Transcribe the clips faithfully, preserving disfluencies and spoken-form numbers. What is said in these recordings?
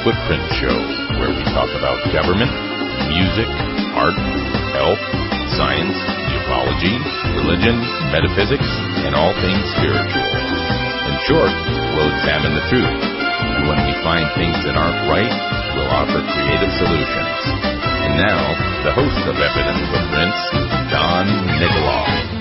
Footprint Show, where we talk about government, music, art, health, science, ufology, religion, metaphysics, and all things spiritual. In short, we'll examine the truth, and when we find things that aren't right, we'll offer creative solutions. And now, the host of Evident Footprints, Don Nikoloff.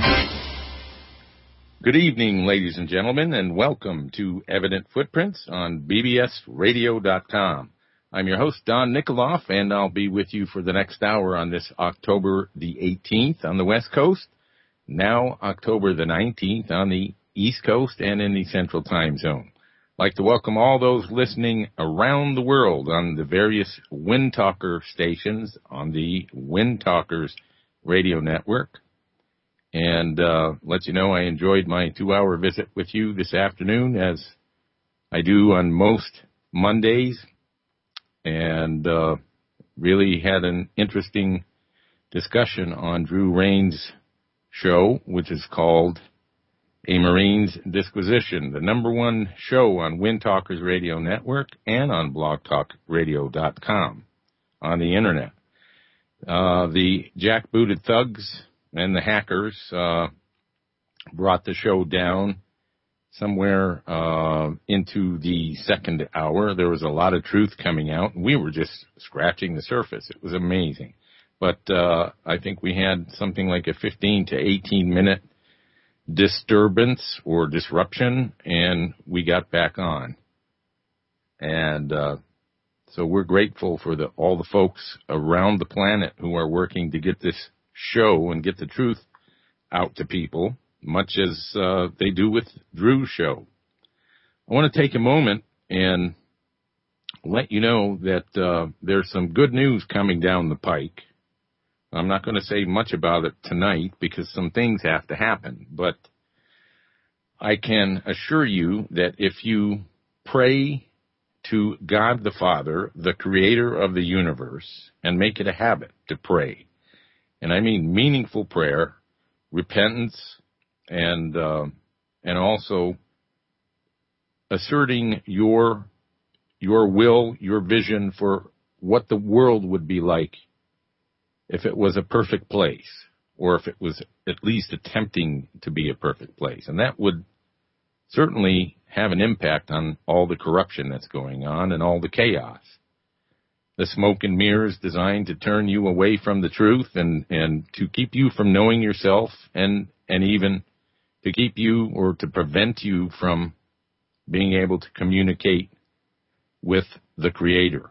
Good evening, ladies and gentlemen, and welcome to Evident Footprints on B B S radio dot com. I'm your host, Don Nikoloff, and I'll be with you for the next hour on this October the eighteenth on the West Coast, now October the nineteenth on the East Coast and in the Central Time Zone. I'd like to welcome all those listening around the world on the various Wind Talker stations on the Wind Talkers radio network. And uh, let you know I enjoyed my two-hour visit with you this afternoon, as I do on most Mondays, and uh, really had an interesting discussion on Drew Rain's show, which is called A Marine's Disquisition, the number one show on Wind Talkers Radio Network and on blog talk radio dot com on the Internet. Uh, the jackbooted thugs and the hackers uh, brought the show down somewhere uh, into the second hour. There was a lot of truth coming out. We were just scratching the surface. It was amazing. But uh, I think we had something like a fifteen to eighteen minute disturbance or disruption, and we got back on. And uh, so we're grateful for the, all the folks around the planet who are working to get this show and get the truth out to people, much as uh, they do with Drew's show. I want to take a moment and let you know that uh, there's some good news coming down the pike. I'm not going to say much about it tonight because some things have to happen, but I can assure you that if you pray to God the Father, the creator of the universe, and make it a habit to pray, and I mean meaningful prayer, repentance, and uh, and also asserting your your will, your vision for what the world would be like if it was a perfect place, or if it was at least attempting to be a perfect place. And that would certainly have an impact on all the corruption that's going on and all the chaos. The smoke and mirrors designed to turn you away from the truth and, and to keep you from knowing yourself, and, and even to keep you or to prevent you from being able to communicate with the Creator.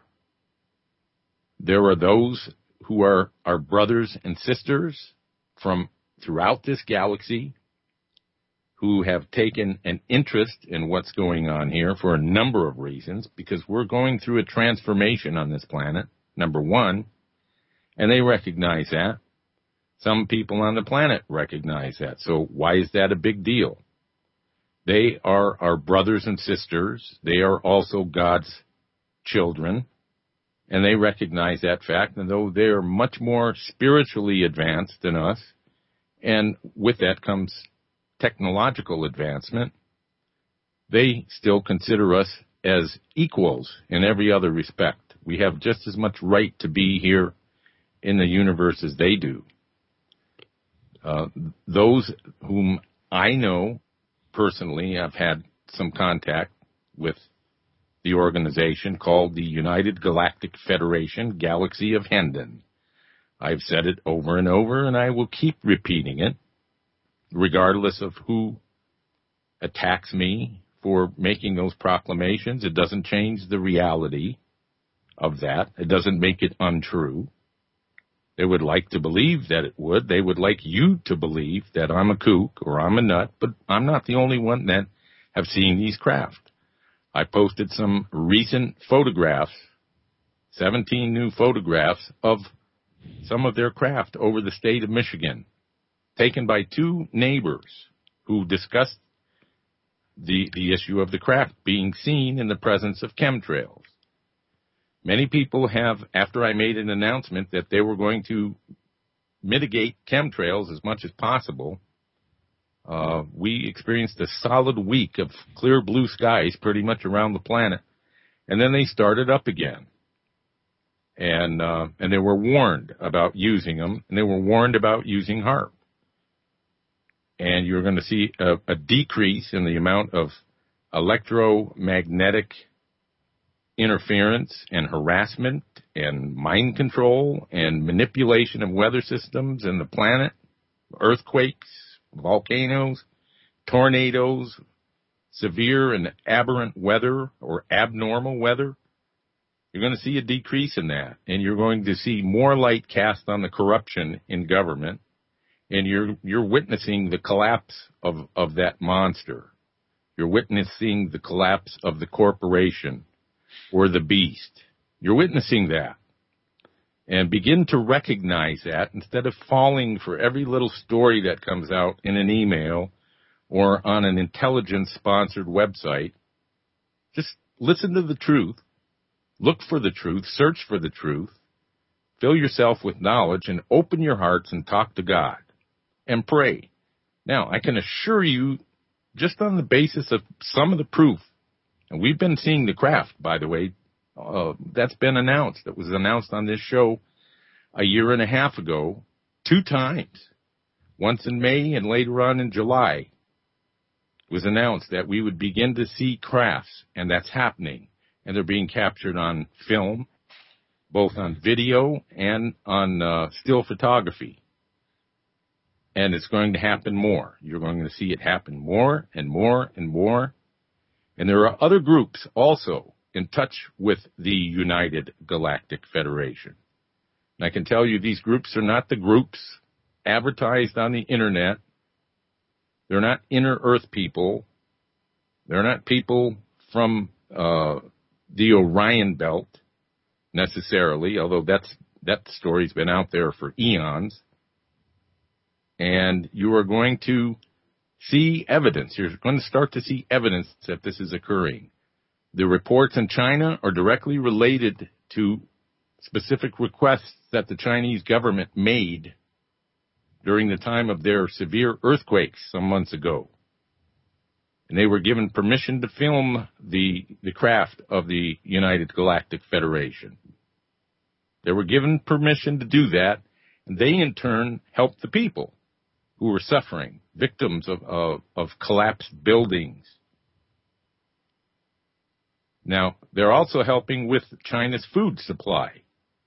There are those who are our brothers and sisters from throughout this galaxy who have taken an interest in what's going on here for a number of reasons, because we're going through a transformation on this planet, number one, and they recognize that. Some people on the planet recognize that. So why is that a big deal? They are our brothers and sisters. They are also God's children, and they recognize that fact. And though they are much more spiritually advanced than us, and with that comes technological advancement, they still consider us as equals in every other respect. We have just as much right to be here in the universe as they do. Uh, those whom I know personally, I've had some contact with the organization called the United Galactic Federation, Galaxy of Hendon. I've said it over and over, and I will keep repeating it, regardless of who attacks me for making those proclamations. It doesn't change the reality of that. It doesn't make it untrue. They would like to believe that it would. They would like you to believe that I'm a kook or I'm a nut, but I'm not the only one that have seen these craft. I posted some recent photographs, seventeen new photographs of some of their craft over the state of Michigan, taken by two neighbors who discussed the, the issue of the craft being seen in the presence of chemtrails. Many people have, after I made an announcement that they were going to mitigate chemtrails as much as possible, uh, we experienced a solid week of clear blue skies pretty much around the planet. And then they started up again. And, uh, and they were warned about using them, and they were warned about using HAARP. And you're going to see a, a decrease in the amount of electromagnetic interference and harassment and mind control and manipulation of weather systems and the planet, earthquakes, volcanoes, tornadoes, severe and aberrant weather or abnormal weather. You're going to see a decrease in that, and you're going to see more light cast on the corruption in government, and you're you're witnessing the collapse of, of that monster. You're witnessing the collapse of the corporation or the beast. You're witnessing that. And begin to recognize that instead of falling for every little story that comes out in an email or on an intelligence-sponsored website. Just listen to the truth. Look for the truth, search for the truth, fill yourself with knowledge, and open your hearts and talk to God and pray. Now, I can assure you, just on the basis of some of the proof, and we've been seeing the craft, by the way, uh, that's been announced. It was announced on this show a year and a half ago, two times, once in May and later on in July. It was announced that we would begin to see crafts, and that's happening. And they're being captured on film, both on video and on uh, still photography. And it's going to happen more. You're going to see it happen more and more and more. And there are other groups also in touch with the United Galactic Federation. And I can tell you these groups are not the groups advertised on the internet. They're not inner Earth people. They're not people from uh the Orion Belt, necessarily, although that's that story's been out there for eons. And you are going to see evidence. You're going to start to see evidence that this is occurring. The reports in China are directly related to specific requests that the Chinese government made during the time of their severe earthquakes some months ago. And they were given permission to film the, the craft of the United Galactic Federation. They were given permission to do that, and they in turn helped the people who were suffering, victims of, of, of collapsed buildings. Now, they're also helping with China's food supply.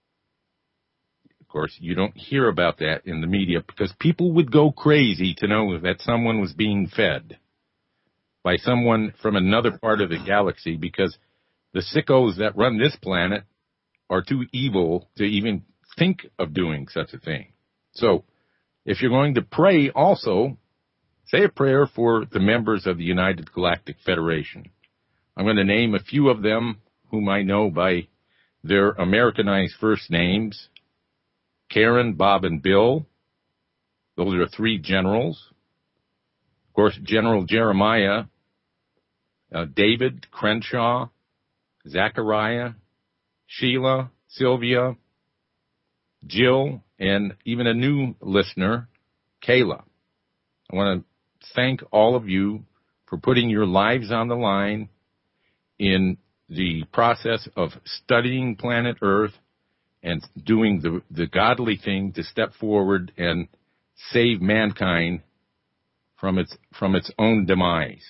Of course, you don't hear about that in the media because people would go crazy to know that someone was being fed by someone from another part of the galaxy, because the sickos that run this planet are too evil to even think of doing such a thing. So, if you're going to pray also, say a prayer for the members of the United Galactic Federation. I'm going to name a few of them whom I know by their Americanized first names. Karen, Bob, and Bill. Those are three generals. Of course, General Jeremiah, uh, David, Crenshaw, Zachariah, Sheila, Sylvia, Jill, and even a new listener, Kayla. I want to thank all of you for putting your lives on the line in the process of studying planet Earth and doing the, the godly thing to step forward and save mankind from its from its own demise.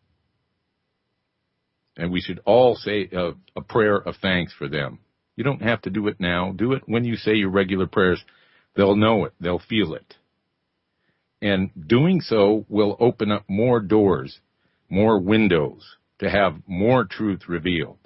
And we should all say a, a prayer of thanks for them. You don't have to do it now. Do it when you say your regular prayers. They'll know it. They'll feel it. And doing so will open up more doors, more windows to have more truth revealed.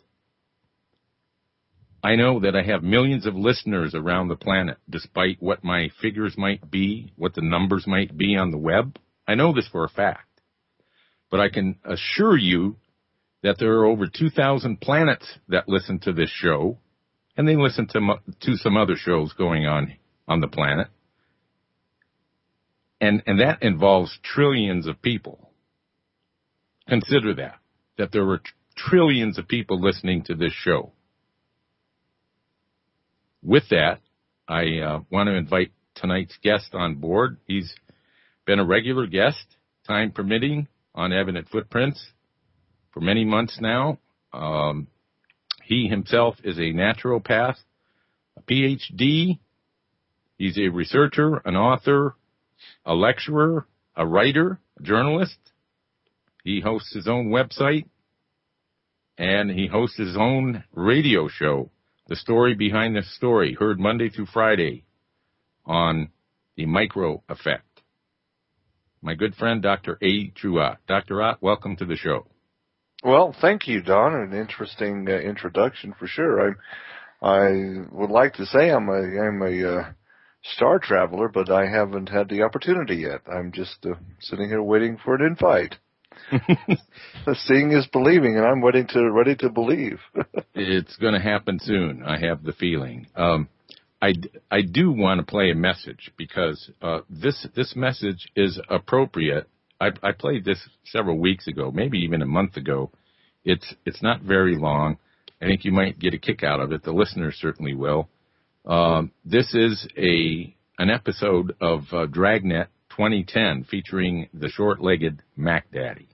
I know that I have millions of listeners around the planet, despite what my figures might be, what the numbers might be on the web. I know this for a fact. But I can assure you that there are over two thousand planets that listen to this show, and they listen to, to some other shows going on on the planet. And, and that involves trillions of people. Consider that, that there were tr- trillions of people listening to this show. With that, I uh, want to invite tonight's guest on board. He's been a regular guest, time permitting, on Evident Footprints for many months now. Um, He himself is a naturopath, a P H D. He's a researcher, an author, a lecturer, a writer, a journalist. He hosts his own website, and he hosts his own radio show, The Story Behind the Story, heard Monday through Friday on the Micro Effect. My good friend, Doctor A. True Ott. Doctor Ott, welcome to the show. Well, thank you, Don. An interesting uh, introduction for sure. I I would like to say I'm a I'm a uh, star traveler, but I haven't had the opportunity yet. I'm just uh, sitting here waiting for an invite. Seeing is believing, and I'm waiting to ready to believe. It's going to happen soon. I have the feeling. Um, I, I do want to play a message because uh, this this message is appropriate. I, I played this several weeks ago, maybe even a month ago. It's it's not very long. I think you might get a kick out of it. The listeners certainly will. Um, this is a an episode of uh, Dragnet twenty ten featuring the short-legged Mac Daddy.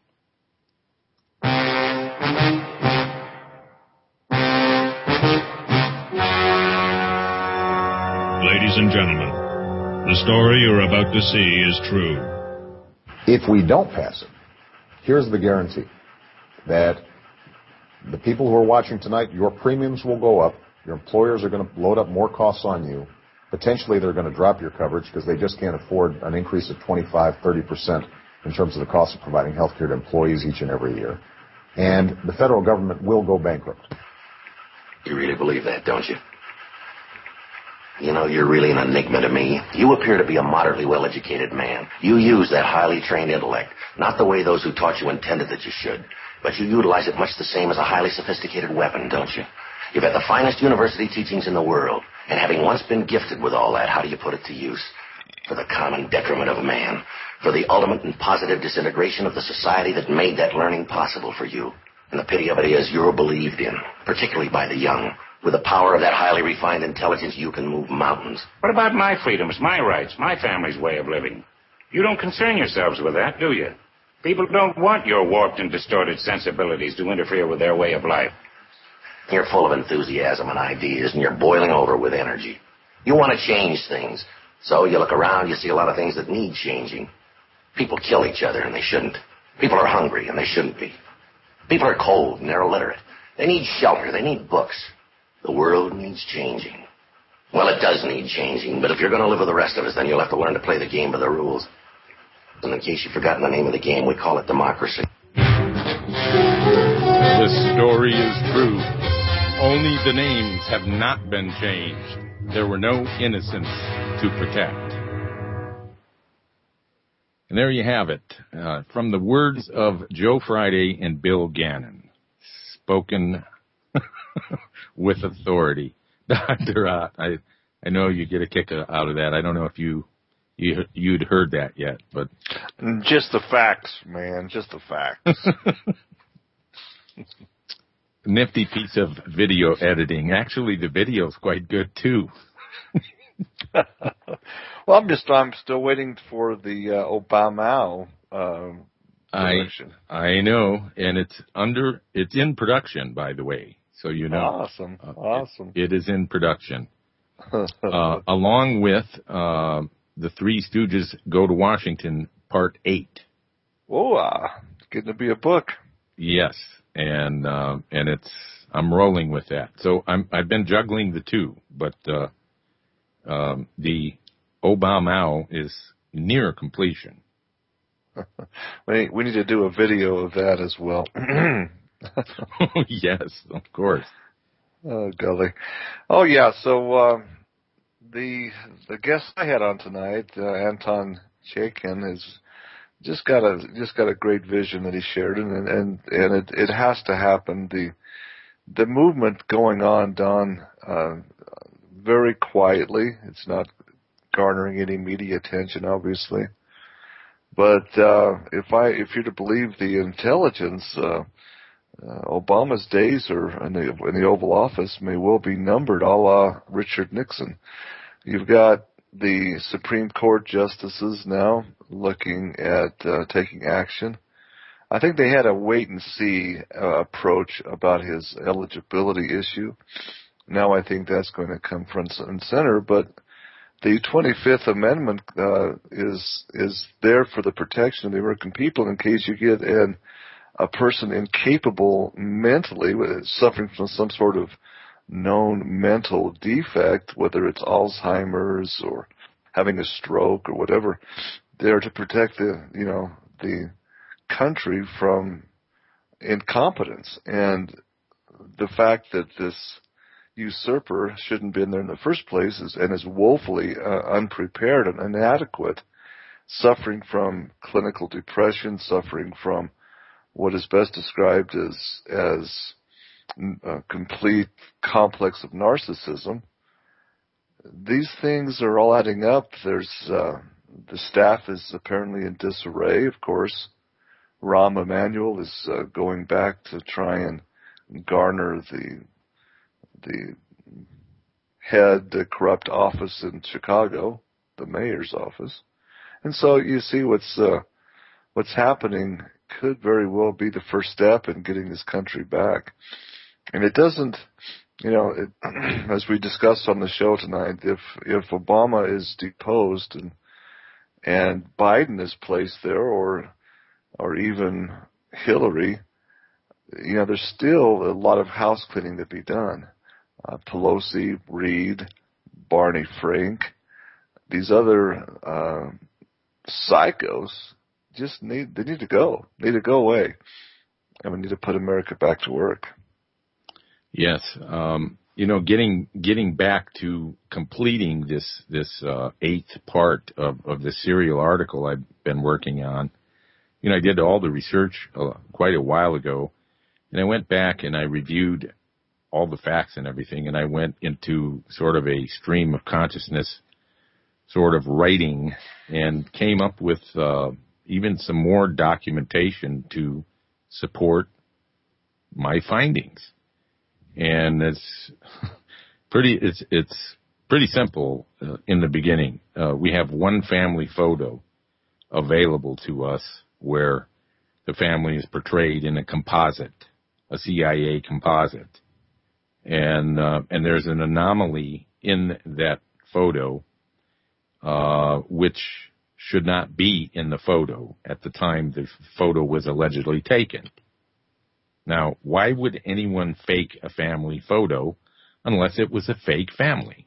Ladies and gentlemen, the story you're about to see is true. If we don't pass it, here's the guarantee that the people who are watching tonight, your premiums will go up, your employers are going to load up more costs on you, potentially they're going to drop your coverage because they just can't afford an increase of twenty-five, thirty percent in terms of the cost of providing health care to employees each and every year. And the federal government will go bankrupt. You really believe that, don't you? You know, you're really an enigma to me. You appear to be a moderately well-educated man. You use that highly trained intellect, not the way those who taught you intended that you should, but you utilize it much the same as a highly sophisticated weapon, don't you? You've had the finest university teachings in the world, and having once been gifted with all that, how do you put it to use? For the common detriment of man, for the ultimate and positive disintegration of the society that made that learning possible for you. And the pity of it is you're believed in, particularly by the young. With the power of that highly refined intelligence, you can move mountains. What about my freedoms, my rights, my family's way of living? You don't concern yourselves with that, do you? People don't want your warped and distorted sensibilities to interfere with their way of life. You're full of enthusiasm and ideas, and you're boiling over with energy. You want to change things. So you look around, you see a lot of things that need changing. People kill each other, and they shouldn't. People are hungry, and they shouldn't be. People are cold, and they're illiterate. They need shelter. They need books. The world needs changing. Well, it does need changing, but if you're going to live with the rest of us, then you'll have to learn to play the game by the rules. And in case you've forgotten the name of the game, we call it democracy. This story is true. Only the names have not been changed. There were no innocents to protect. And there you have it, uh, from the words of Joe Friday and Bill Gannon, spoken with authority. Doctor Ott, I, I know you get a kick out of that. I don't know if you, you, you'd heard that yet, but. Just the facts, man, just the facts. Nifty piece of video editing. Actually, the video's quite good, too. Well, I'm just, I'm still waiting for the uh, Obama uh, production. I, I know, and it's under, it's in production, by the way. So you know. Awesome, uh, awesome. It, it is in production, uh, along with uh, the Three Stooges Go to Washington, Part Eight. Oh, uh, it's getting to be a book. Yes, and uh, and it's I'm rolling with that. So I'm I've been juggling the two, but uh, um, the Obama is near completion. we we need to do a video of that as well. Oh, yes, of course. Oh, golly. Oh, yeah, so uh, the the guest I had on tonight, uh, Anton Chaikin, has just got a just got a great vision that he shared, and and, and it, it has to happen. The the movement going on, Don, uh, very quietly. It's not garnering any media attention, obviously. But uh, if I if you're to believe the intelligence, uh, Uh, Obama's days are in the, in the Oval Office may well be numbered, a la Richard Nixon. You've got the Supreme Court justices now looking at uh, taking action I think they had a wait and see uh, approach about his eligibility issue. Now I think that's going to come front and center, but the twenty-fifth Amendment uh, is is there for the protection of the American people in case you get an, a person incapable mentally, suffering from some sort of known mental defect, whether it's Alzheimer's or having a stroke or whatever. There to protect the, you know, the country from incompetence. And the fact that this usurper shouldn't have been there in the first place is, and is woefully uh, unprepared and inadequate, suffering from clinical depression, suffering from what is best described as as a complete complex of narcissism. These things are all adding up. There's uh, the staff is apparently in disarray, of course. Rahm Emanuel is uh, going back to try and garner the the head uh, corrupt office in Chicago, the mayor's office. And so you see what's uh, what's happening could very well be the first step in getting this country back. And it doesn't, you know, it, as we discussed on the show tonight, if if Obama is deposed and and Biden is placed there, or or even Hillary, you know, there's still a lot of house cleaning to be done. Uh, Pelosi, Reid, Barney Frank, these other uh, psychos just need, they need to go, need to go away. And we need to put America back to work. Yes. Um, you know, getting, getting back to completing this, this, uh, eighth part of, of the serial article I've been working on. You know, I did all the research uh, quite a while ago, and I went back and I reviewed all the facts and everything, and I went into sort of a stream of consciousness sort of writing and came up with uh, even some more documentation to support my findings. And it's pretty, it's, it's pretty simple uh, in the beginning. Uh, we have one family photo available to us where the family is portrayed in a composite, a C I A composite. And, uh, and there's an anomaly in that photo, uh, which should not be in the photo at the time the photo was allegedly taken. Now, why would anyone fake a family photo unless it was a fake family?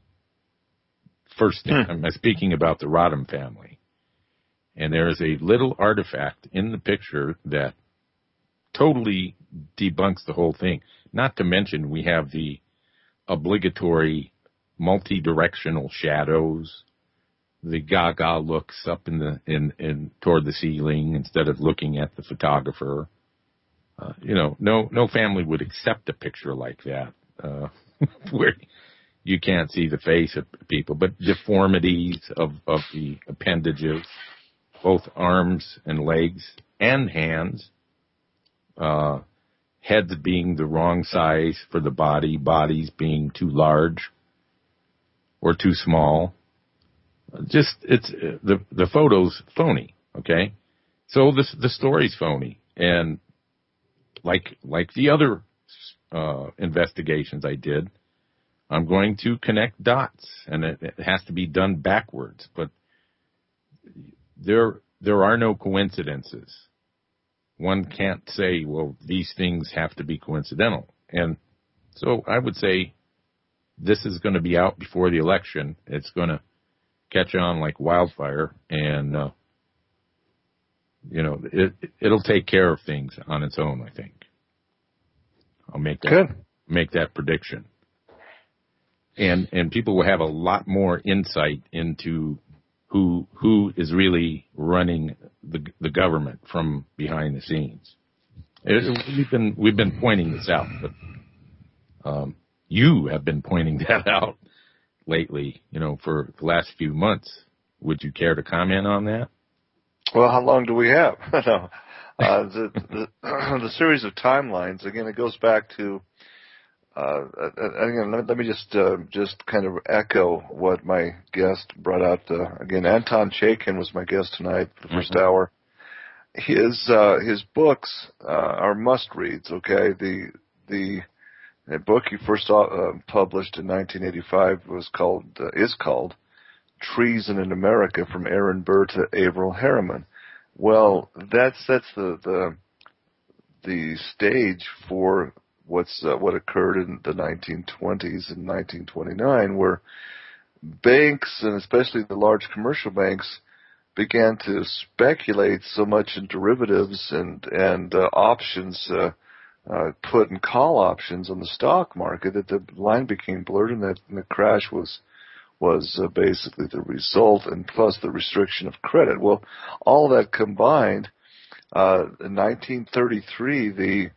First thing, hmm. I'm speaking about the Rodham family. And there is a little artifact in the picture that totally debunks the whole thing. Not to mention we have the obligatory multi-directional shadows, the gaga looks up in the in, in toward the ceiling instead of looking at the photographer. Uh, you know, no no family would accept a picture like that, uh, where you can't see the face of people, but deformities of, of the appendages, both arms and legs and hands, uh, heads being the wrong size for the body, bodies being too large or too small. Just, it's, the, the photo's phony, okay? So the, the story's phony. And like, like the other, uh, investigations I did, I'm going to connect dots, and it, it has to be done backwards, but there, there are no coincidences. One can't say, well, these things have to be coincidental. And so I would say this is going to be out before the election. It's going to catch on like wildfire, and, uh, you know, it, it'll take care of things on its own, I think. I'll make that, Good. make that prediction. And, and people will have a lot more insight into who, who is really running the, the government from behind the scenes. It, we've been, we've been pointing this out, but, um, you have been pointing that out lately, you know, for the last few months. Would you care to comment on that? Well, how long do we have? no. Uh, the, the, the series of timelines, again, it goes back to, uh, again, let, let me just, uh, just kind of echo what my guest brought out. Uh, again, Anton Chaikin was my guest tonight, the first mm-hmm. hour. his uh, his books uh, are must-reads. Okay, the the the book he first uh, published in nineteen eighty-five was called uh, is called Treason in America, from Aaron Burr to Averell Harriman. Well, that sets the the the stage for what's uh, what occurred in the nineteen twenties and nineteen twenty-nine, where banks, and especially the large commercial banks, began to speculate so much in derivatives and and uh, options, uh, uh, put and call options on the stock market, that the line became blurred, and that and the crash was was uh, basically the result, and plus the restriction of credit. Well, all that combined, uh, in nineteen thirty-three, the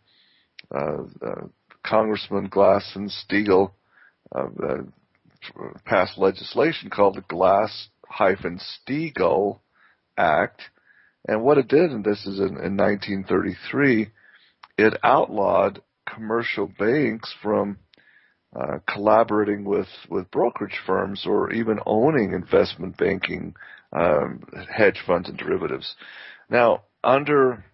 uh, uh, Congressman Glass-Steagall uh, uh, passed legislation called the Glass-Steagall Act, and what it did, and this is in, in nineteen thirty-three, it outlawed commercial banks from uh, collaborating with, with brokerage firms or even owning investment banking, um, hedge funds and derivatives. Now, under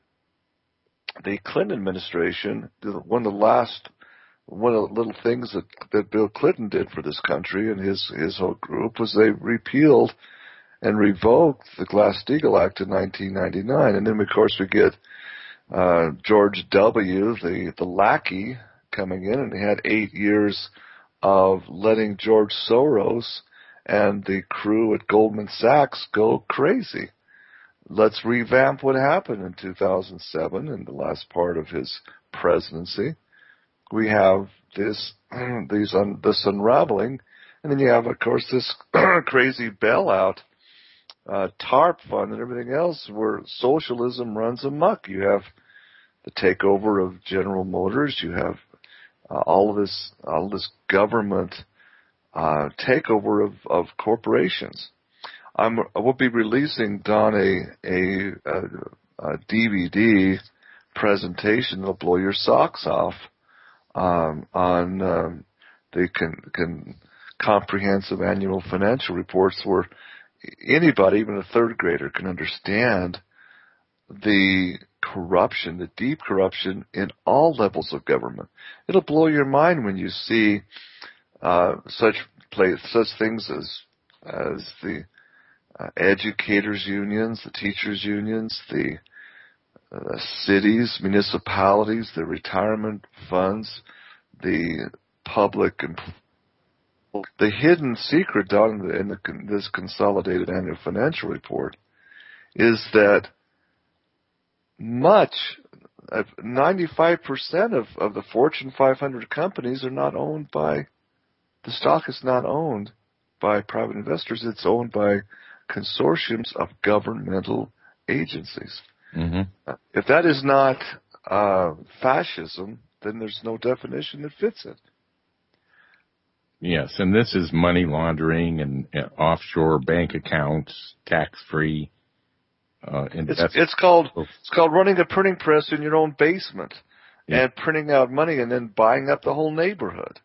the Clinton administration, one of the last One of the little things that, that Bill Clinton did for this country and his, his whole group was they repealed and revoked the Glass-Steagall Act in nineteen ninety-nine. And then, of course, we get uh, George W., the, the lackey, coming in, and he had eight years of letting George Soros and the crew at Goldman Sachs go crazy. Let's revamp what happened in two thousand seven, in the last part of his presidency. We have this, these un, this unraveling, and then you have, of course, this crazy bailout, uh, TARP fund and everything else, where socialism runs amok. You have the takeover of General Motors. You have uh, all of this, all of this government uh, takeover of, of corporations. I'm, I will be releasing, Don, a, a, a, a D V D presentation that'll blow your socks off. Um, on um, the con- con- comprehensive annual financial reports, where anybody, even a third grader, can understand the corruption, the deep corruption in all levels of government. It'll blow your mind when you see uh, such play, such things as as the uh, educators' unions, the teachers' unions, the Uh, cities, municipalities, the retirement funds, the public, and the hidden secret down in, the, in the, this consolidated annual financial report is that much, uh, ninety-five percent of, of the Fortune five hundred companies are not owned by, the stock is not owned by private investors. It's owned by consortiums of governmental agencies. Mm-hmm. If that is not uh, fascism, then there's no definition that fits it. Yes, and this is money laundering and uh, offshore bank accounts, tax-free. Uh, it's, it's called it's called running a printing press in your own basement, yeah, and printing out money and then buying up the whole neighborhood.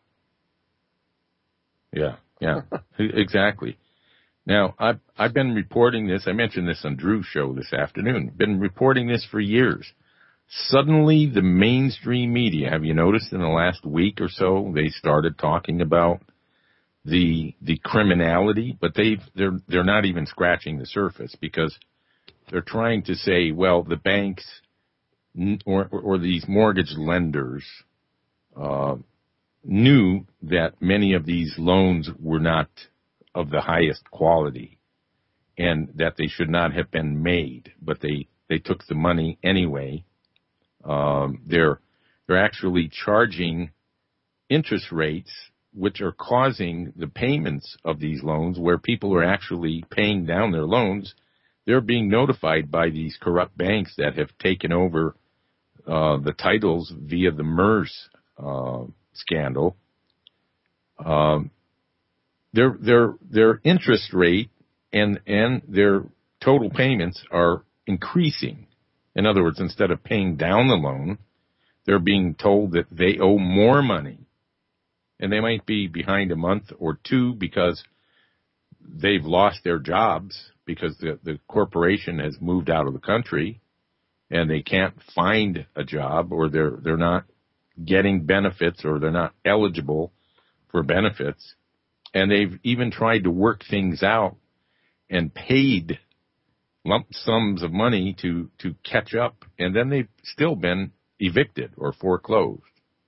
Yeah, yeah, exactly. Now, I've, I've been reporting this. I mentioned this on Drew's show this afternoon. Been reporting this for years. Suddenly, the mainstream media, have you noticed in the last week or so, they started talking about the the criminality, but they've they're they're not even scratching the surface, because they're trying to say, well, the banks or or, or these mortgage lenders uh, knew that many of these loans were not of the highest quality, and that they should not have been made, but they, they took the money anyway. Um, they're, they're actually charging interest rates which are causing the payments of these loans, where people are actually paying down their loans. They're being notified by these corrupt banks that have taken over uh, the titles via the MERS uh, scandal. Um, Their their their interest rate and and their total payments are increasing. In other words, instead of paying down the loan, they're being told that they owe more money, and they might be behind a month or two because they've lost their jobs because the the corporation has moved out of the country, and they can't find a job, or they're they're not getting benefits, or they're not eligible for benefits. And they've even tried to work things out and paid lump sums of money to, to catch up, and then they've still been evicted or foreclosed.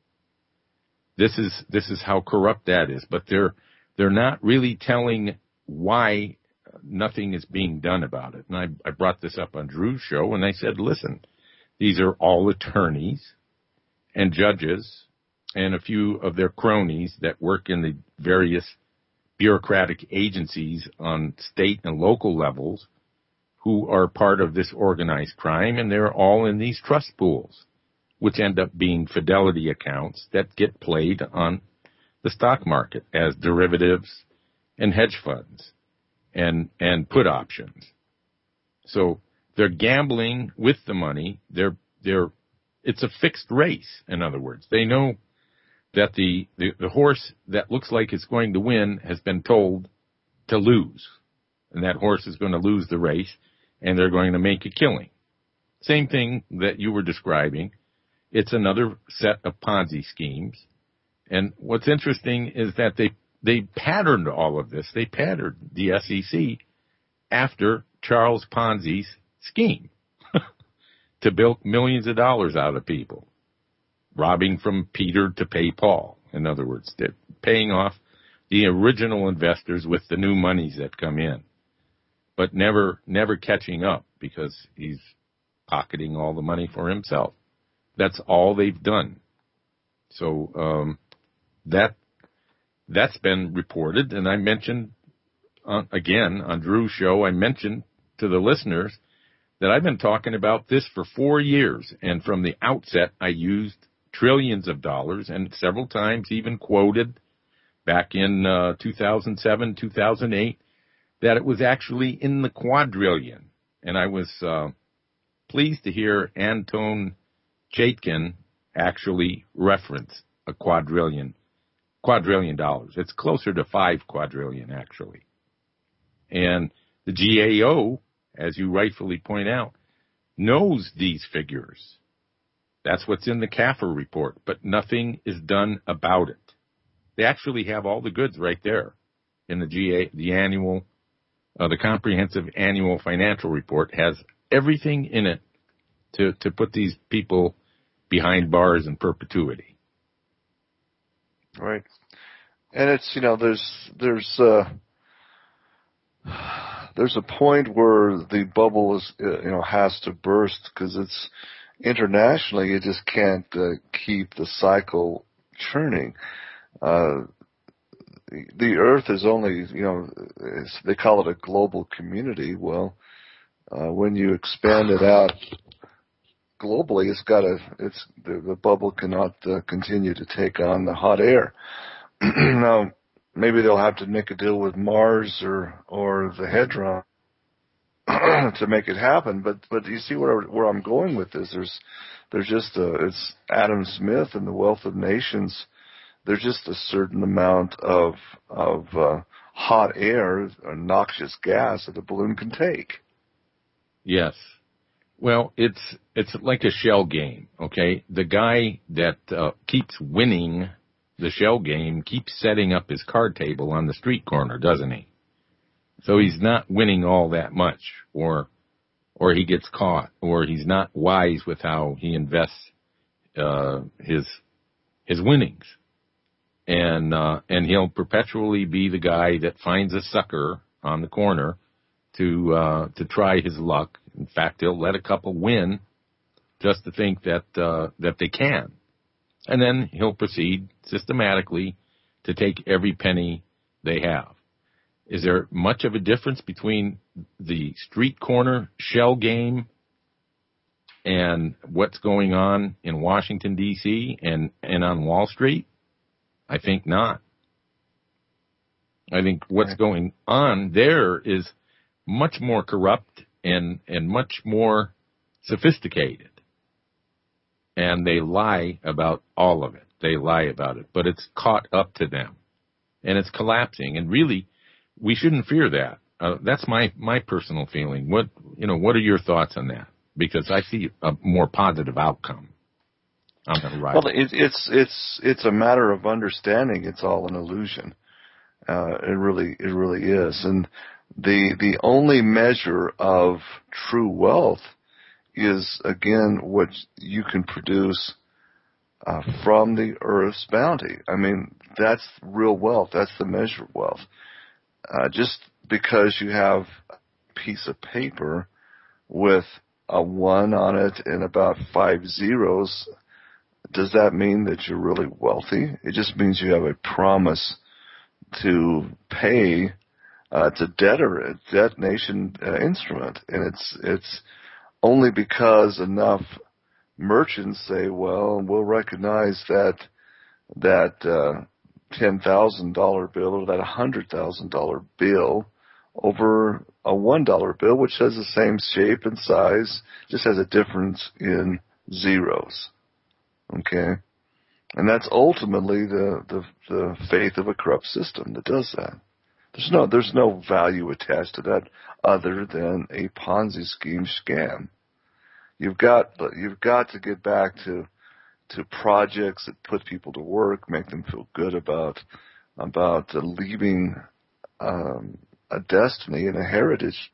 This is this is how corrupt that is. But they're they're not really telling why nothing is being done about it. And I, I brought this up on Drew's show, and I said, listen, these are all attorneys and judges and a few of their cronies that work in the various bureaucratic agencies on state and local levels who are part of this organized crime, and they're all in these trust pools, which end up being fidelity accounts that get played on the stock market as derivatives and hedge funds and and put options. So they're gambling with the money. They're they're it's a fixed race, in other words. They know that the, the, the horse that looks like it's going to win has been told to lose. And that horse is going to lose the race, and they're going to make a killing. Same thing that you were describing. It's another set of Ponzi schemes. And what's interesting is that they they patterned all of this. They patterned the S E C after Charles Ponzi's scheme to bilk millions of dollars out of people, robbing from Peter to pay Paul. In other words, they're paying off the original investors with the new monies that come in, but never never catching up because he's pocketing all the money for himself. That's all they've done. So um, that that's been reported, and I mentioned uh, again on Drew's show. I mentioned to the listeners that I've been talking about this for four years, and from the outset, I used trillions of dollars, and several times even quoted back in uh, two thousand seven, two thousand eight, that it was actually in the quadrillion. And I was uh, pleased to hear Anton Chaikin actually reference a quadrillion, quadrillion dollars. It's closer to five quadrillion, actually. And the G A O, as you rightfully point out, knows these figures. That's what's in the C A F R report, but nothing is done about it. They actually have all the goods right there in the G A, the annual, uh, the comprehensive annual financial report has everything in it to, to put these people behind bars in perpetuity. Right. And it's, you know, there's, there's, uh, there's a point where the bubble is, uh, you know, has to burst because it's, internationally, you just can't uh, keep the cycle churning. Uh, the Earth is only, you know, they call it a global community. Well, uh, when you expand it out globally, it's got to, it's the, the bubble cannot uh, continue to take on the hot air. Now, maybe they'll have to make a deal with Mars or or the Hadron to make it happen, but but you see where where I'm going with this. There's there's just a, it's Adam Smith and the Wealth of Nations. There's just a certain amount of of uh, hot air, or noxious gas that a balloon can take. Yes. Well, it's it's like a shell game. Okay, the guy that uh, keeps winning the shell game keeps setting up his card table on the street corner, doesn't he? So he's not winning all that much, or or he gets caught, or he's not wise with how he invests uh, his his winnings, and uh, and he'll perpetually be the guy that finds a sucker on the corner to uh, to try his luck. In fact, he'll let a couple win just to think that uh, that they can, and then he'll proceed systematically to take every penny they have. Is there much of a difference between the street corner shell game and what's going on in Washington, D C and, and on Wall Street? I think not. I think what's going on there is much more corrupt and, and much more sophisticated. And they lie about all of it. They lie about it. But it's caught up to them. And it's collapsing. And really, we shouldn't fear that. Uh, that's my, my personal feeling. What, you know, what are your thoughts on that? because I see a more positive outcome on the horizon. Well, it, it's it's it's a matter of understanding. It's all an illusion. Uh, it really it really is, and the the only measure of true wealth is again what you can produce uh, from the earth's bounty. I mean, that's real wealth. That's the measure of wealth. Uh, just because you have a piece of paper with a one on it and about five zeros, does that mean that you're really wealthy? It just means you have a promise to pay. Uh, it's a debtor, a debt nation uh, instrument, and it's it's only because enough merchants say, well, we'll recognize that that uh, ten thousand dollar bill or that one hundred thousand dollar bill over a one dollar bill, which has the same shape and size, just has a difference in zeros. Okay? And that's ultimately the, the, the faith of a corrupt system that does that. There's no, there's no value attached to that other than a Ponzi scheme scam. You've got, you've got to get back to, to projects that put people to work, make them feel good about, about uh, leaving, um, a destiny and a heritage.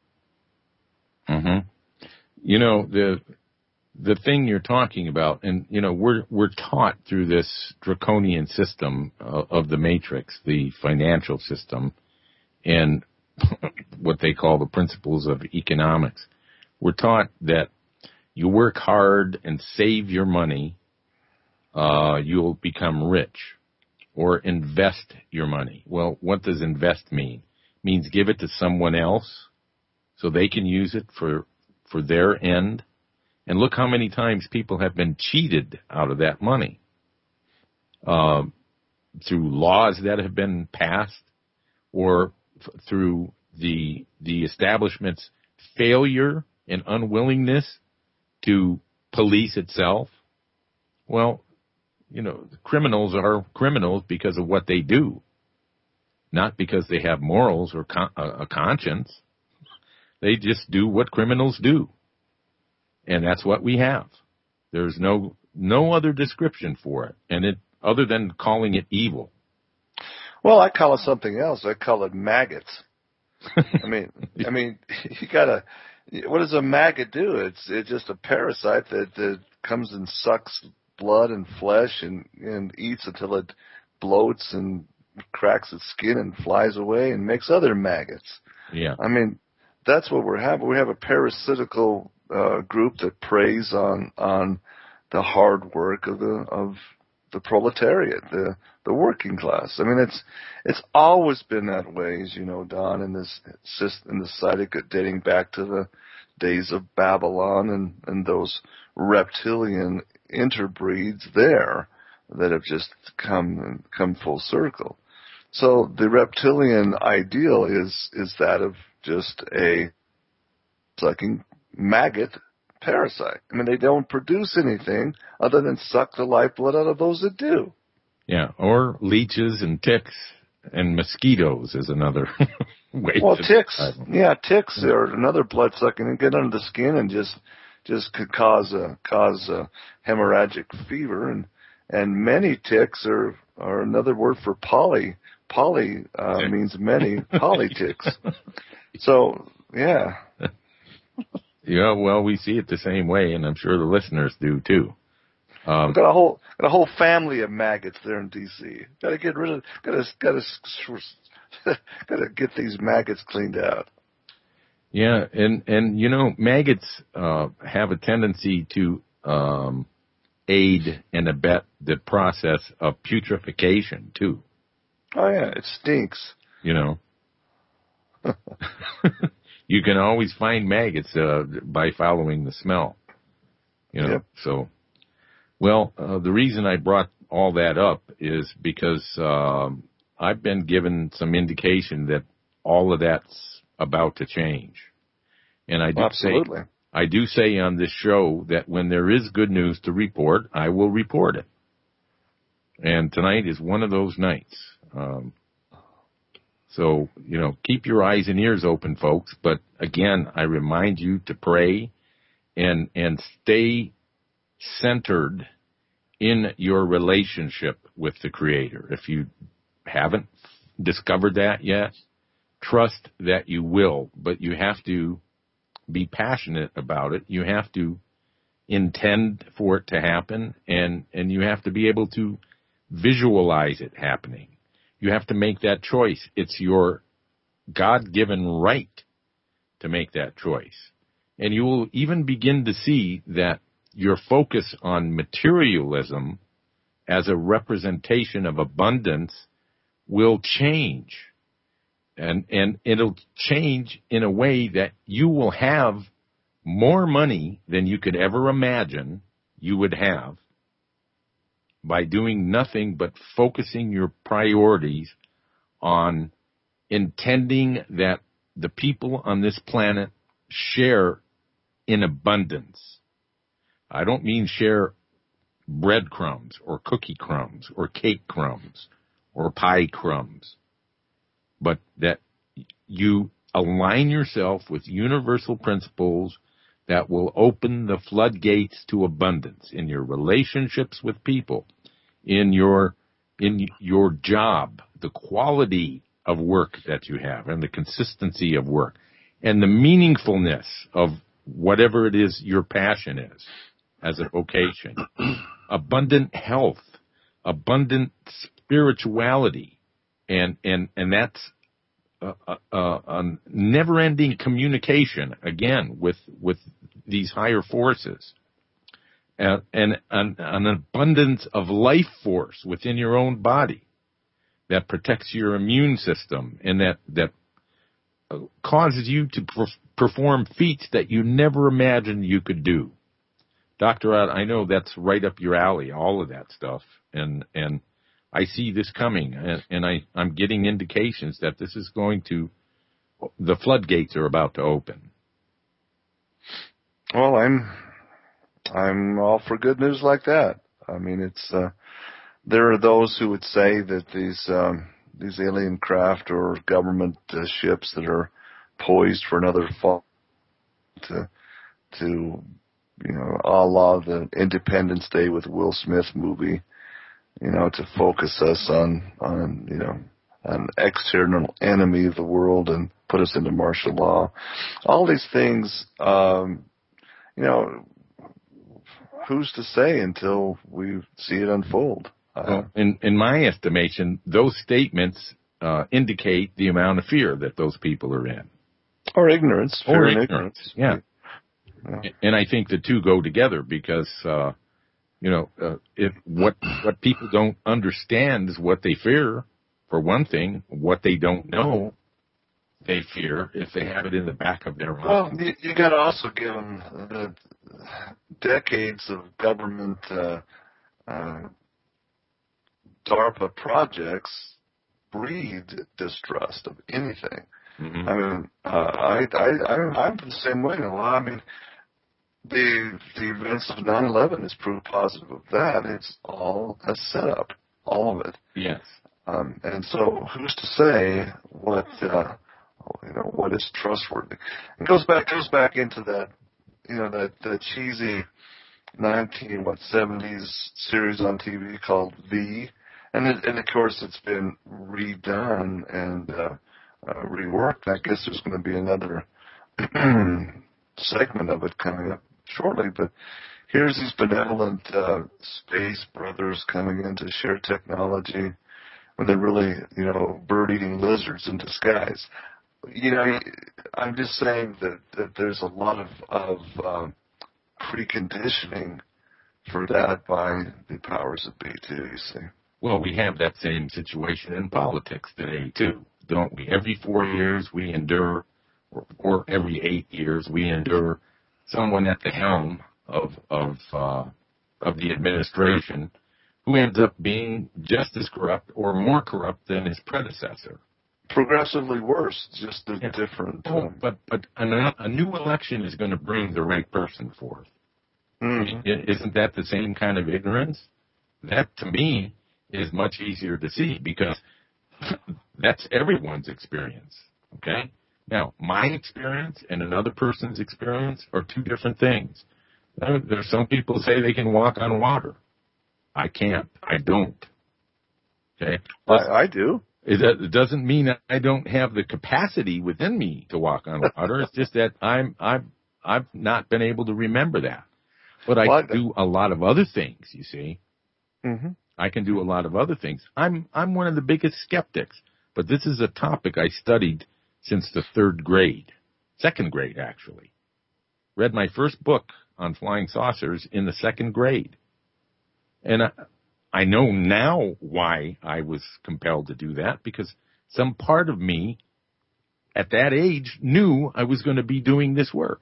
Mm-hmm. You know, the, the thing you're talking about, and, you know, we're, we're taught through this draconian system uh, of the matrix, the financial system, and what they call the principles of economics. We're taught that you work hard and save your money, uh, you'll become rich, or invest your money. Well, what does invest mean? It means give it to someone else so they can use it for, for their end. And look how many times people have been cheated out of that money, uh, through laws that have been passed, or f- through the the establishment's failure and unwillingness to police itself. Well, you know, criminals are criminals because of what they do, not because they have morals or con- a conscience. They just do what criminals do. And that's what we have. There's no no other description for it, and it other than calling it evil. Well, I call it something else. I call it maggots. I mean, I mean, you gotta. What does a maggot do? It's it's just a parasite that, that comes and sucks blood and flesh and and eats until it bloats and cracks its skin and flies away and makes other maggots. Yeah. I mean, that's what we're having. We have a parasitical uh, group that preys on on the hard work of the of the proletariat, the the working class. I mean, it's it's always been that way, as you know, Don, in this in the society dating back to the days of Babylon and and those reptilian interbreeds there that have just come come full circle. So the reptilian ideal is is that of just a sucking maggot parasite. I mean, they don't produce anything other than suck the lifeblood out of those that do. Yeah, or leeches and ticks and mosquitoes is another way. Well, ticks, yeah, ticks are another blood sucking and get under the skin and just just could cause a cause a hemorrhagic fever, and and many ticks are are another word for poly. Poly uh, means many politics. So, yeah. Yeah, well, we see it the same way, and I'm sure the listeners do too. Um, We've got a whole got a whole family of maggots there in D C. Got to get rid of. Got to got to got to get these maggots cleaned out. Yeah, and and you know, maggots uh, have a tendency to um, aid and abet the process of putrefaction too. Oh yeah, it stinks. You know, you can always find maggots uh, by following the smell. You know, yep. So, well, uh, the reason I brought all that up is because um, I've been given some indication that all of that's about to change, and I do Absolutely. say I do say on this show that when there is good news to report, I will report it. And tonight is one of those nights. Um, so, you know, keep your eyes and ears open, folks. But again, I remind you to pray and and stay centered in your relationship with the Creator. If you haven't discovered that yet, trust that you will, but you have to be passionate about it. You have to intend for it to happen, and, and you have to be able to visualize it happening. You have to make that choice. It's your God-given right to make that choice. And you will even begin to see that your focus on materialism as a representation of abundance will change. And, and it'll change in a way that you will have more money than you could ever imagine you would have by doing nothing but focusing your priorities on intending that the people on this planet share in abundance. I don't mean share breadcrumbs or cookie crumbs or cake crumbs or pie crumbs, but that you align yourself with universal principles that will open the floodgates to abundance in your relationships with people, in your in your job, the quality of work that you have, and the consistency of work, and the meaningfulness of whatever it is your passion is as a vocation. Abundant health, abundant spirituality, and and and that's a, a, a never-ending communication again with with these higher forces, and, and an, an abundance of life force within your own body that protects your immune system and that that causes you to per- perform feats that you never imagined you could do. Doctor Ott, I know that's right up your alley, all of that stuff, and and I see this coming, and, and I, I'm getting indications that this is going to, the floodgates are about to open. Well, I'm I'm all for good news like that. I mean, it's uh, there are those who would say that these um, these alien craft or government uh, ships that are poised for another fall to to you know, a la the Independence Day with Will Smith movie, you know, to focus us on on you know an external enemy of the world and put us into martial law. All these things, um, you know, who's to say until we see it unfold? Uh, well, in, in my estimation, those statements uh, indicate the amount of fear that those people are in. Or ignorance. Fear Or and ignorance, ignorance. yeah. yeah. And I think the two go together because, uh, you know, uh, if what what people don't understand is what they fear, for one thing. What they don't know, they fear if they have it in the back of their mind. Well, you, you got to also give them the decades of government uh, uh, DARPA projects breed distrust of anything. Mm-hmm. I mean, uh, I, I, I, I'm the same way. Well, I mean, the the events of nine eleven is proof positive of that. It's all a setup, all of it. Yes. Um, and so, who's to say what uh, you know what is trustworthy? It goes back goes back into that you know that, that cheesy nineteen what seventies series on T V called V, and it, and of course it's been redone and uh, uh, reworked. I guess there's going to be another segment of it coming up shortly, but here's these benevolent uh, space brothers coming in to share technology when they're really, you know, bird-eating lizards in disguise. You know, I'm just saying that, that there's a lot of, of um, preconditioning for that by the powers that be, too, you see. Well, we have that same situation in politics today, too, don't we? Every four years we endure, or, or every eight years we endure someone at the helm of of uh, of the administration who ends up being just as corrupt or more corrupt than his predecessor. Progressively worse, just a yeah. different... Oh, um, but but a, a new election is going to bring the right person forth. mm-hmm. Isn't that the same kind of ignorance? That, to me, is much easier to see because that's everyone's experience, okay? Now, my experience and another person's experience are two different things. There's some people say they can walk on water. I can't. I don't. Okay? I, I do. It, it doesn't mean that I don't have the capacity within me to walk on water. It's just that I'm, I've, I've not been able to remember that. But I What? can do a lot of other things, you see. Mm-hmm. I can do a lot of other things. I'm, I'm one of the biggest skeptics, but this is a topic I studied since the third grade, second grade, actually. Read my first book on flying saucers in the second grade. And I, I know now why I was compelled to do that, because some part of me at that age knew I was going to be doing this work.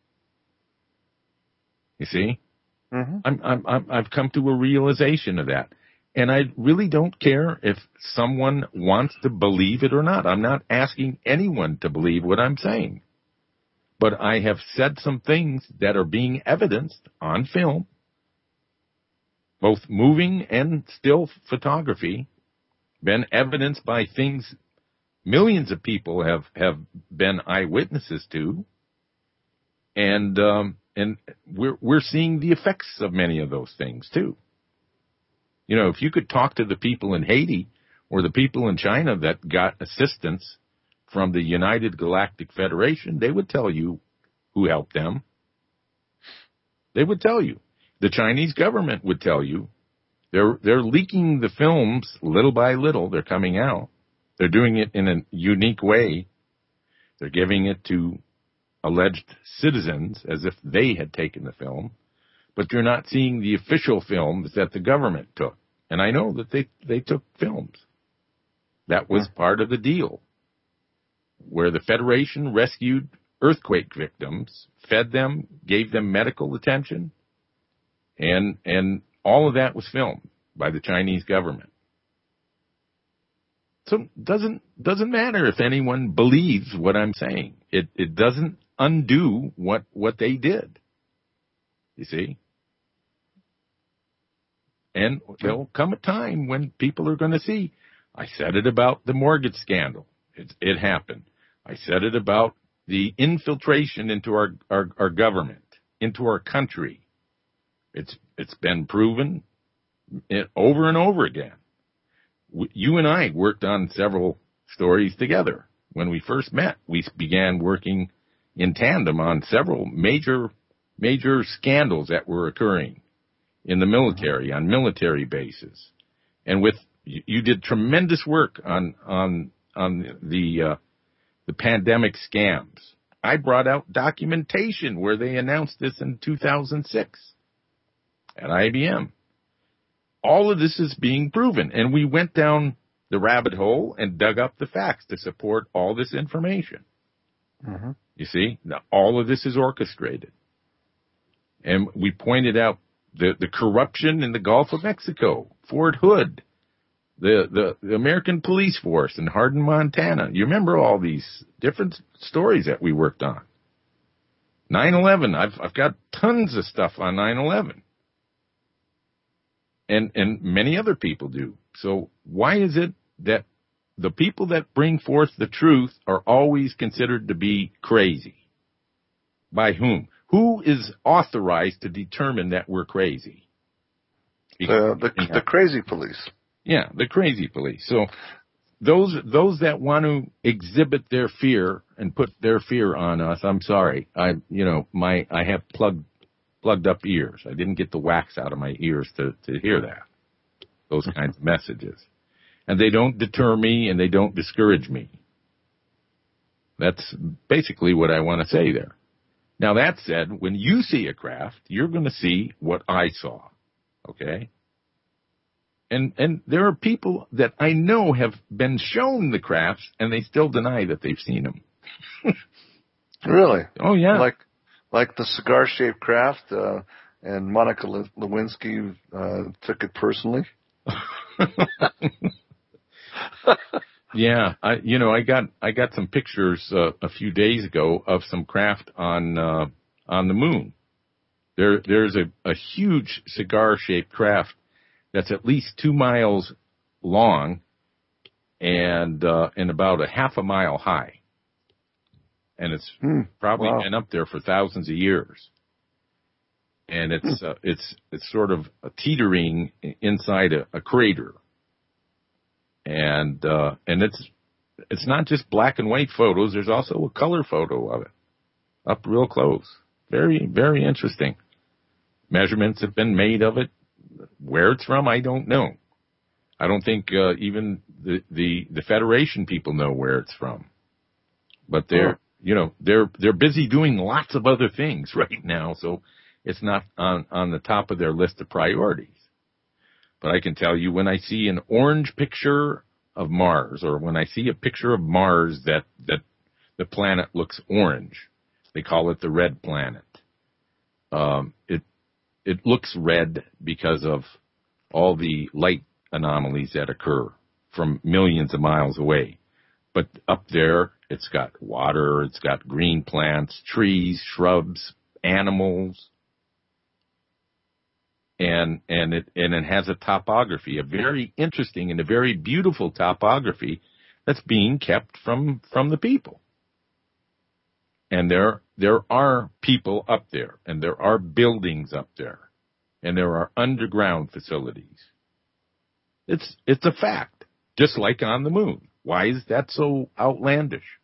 You see? Mm-hmm. I'm, I'm, I'm, I've come to a realization of that. And I really don't care if someone wants to believe it or not. I'm not asking anyone to believe what I'm saying. But I have said some things that are being evidenced on film, both moving and still photography, been evidenced by things millions of people have, have been eyewitnesses to. And, um, and we're, we're seeing the effects of many of those things too. You know, if you could talk to the people in Haiti or the people in China that got assistance from the United Galactic Federation, they would tell you who helped them. They would tell you. The Chinese government would tell you. They're, they're leaking the films little by little. They're coming out. They're doing it in a unique way. They're giving it to alleged citizens as if they had taken the film. But you're not seeing the official films that the government took. And I know that they, they took films. That was part of the deal, where the Federation rescued earthquake victims, fed them, gave them medical attention, and and all of that was filmed by the Chinese government. So it doesn't doesn't matter if anyone believes what I'm saying. It it doesn't undo what what they did. You see? And there'll come a time when people are going to see. I said it about the mortgage scandal. It, it happened. I said it about the infiltration into our, our, our government, into our country. It's it's been proven it, over and over again. W- you and I worked on several stories together. When we first met, we began working in tandem on several major major scandals that were occurring in the military, on military bases. And with, you did tremendous work on, on, on the, uh, the pandemic scams. I brought out documentation where they announced this in two thousand six at I B M. All of this is being proven. And we went down the rabbit hole and dug up the facts to support all this information. Mm-hmm. You see, now, all of this is orchestrated. And we pointed out The, the corruption in the Gulf of Mexico, Fort Hood, the, the, the American police force in Hardin, Montana. You remember all these different stories that we worked on. nine eleven, I've, I've got tons of stuff on nine eleven. And, and many other people do. So why is it that the people that bring forth the truth are always considered to be crazy? By whom? Who is authorized to determine that we're crazy? The, the, the crazy police. Yeah, the crazy police. So those those that want to exhibit their fear and put their fear on us, I'm sorry. I you know, my I have plugged plugged up ears. I didn't get the wax out of my ears to, to hear that. Those kinds of messages. And they don't deter me and they don't discourage me. That's basically what I want to say there. Now, that said, when you see a craft, you're going to see what I saw, okay? And and there are people that I know have been shown the crafts, and they still deny that they've seen them. Really? Oh, yeah. Like like the cigar-shaped craft, uh, and Monica Lewinsky uh, took it personally? Yeah, I, you know, I got, I got some pictures, uh, a few days ago of some craft on, uh, on the moon. There, there's a, a huge cigar-shaped craft that's at least two miles long and, uh, and about a half a mile high. and it's Hmm. probably Wow. been up there for thousands of years. And it's uh, it's it's sort of a teetering inside a, a crater, and uh, and it's it's not just black and white photos. There's also a color photo of it, up real close. Very very interesting. Measurements have been made of it. Where it's from, I don't know. I don't think uh, even the, the the Federation people know where it's from. But they're Oh. you know they're they're busy doing lots of other things right now, so it's not on, on the top of their list of priorities. But I can tell you, when I see an orange picture of Mars, or when I see a picture of Mars that, that the planet looks orange, they call it the red planet. Um, it it looks red because of all the light anomalies that occur from millions of miles away. But up there, it's got water, it's got green plants, trees, shrubs, animals. And and it and it has a topography, a very interesting and a very beautiful topography that's being kept from from the people. And there there are people up there, and there are buildings up there, and there are underground facilities. It's it's a fact, just like on the moon. Why is that so outlandish?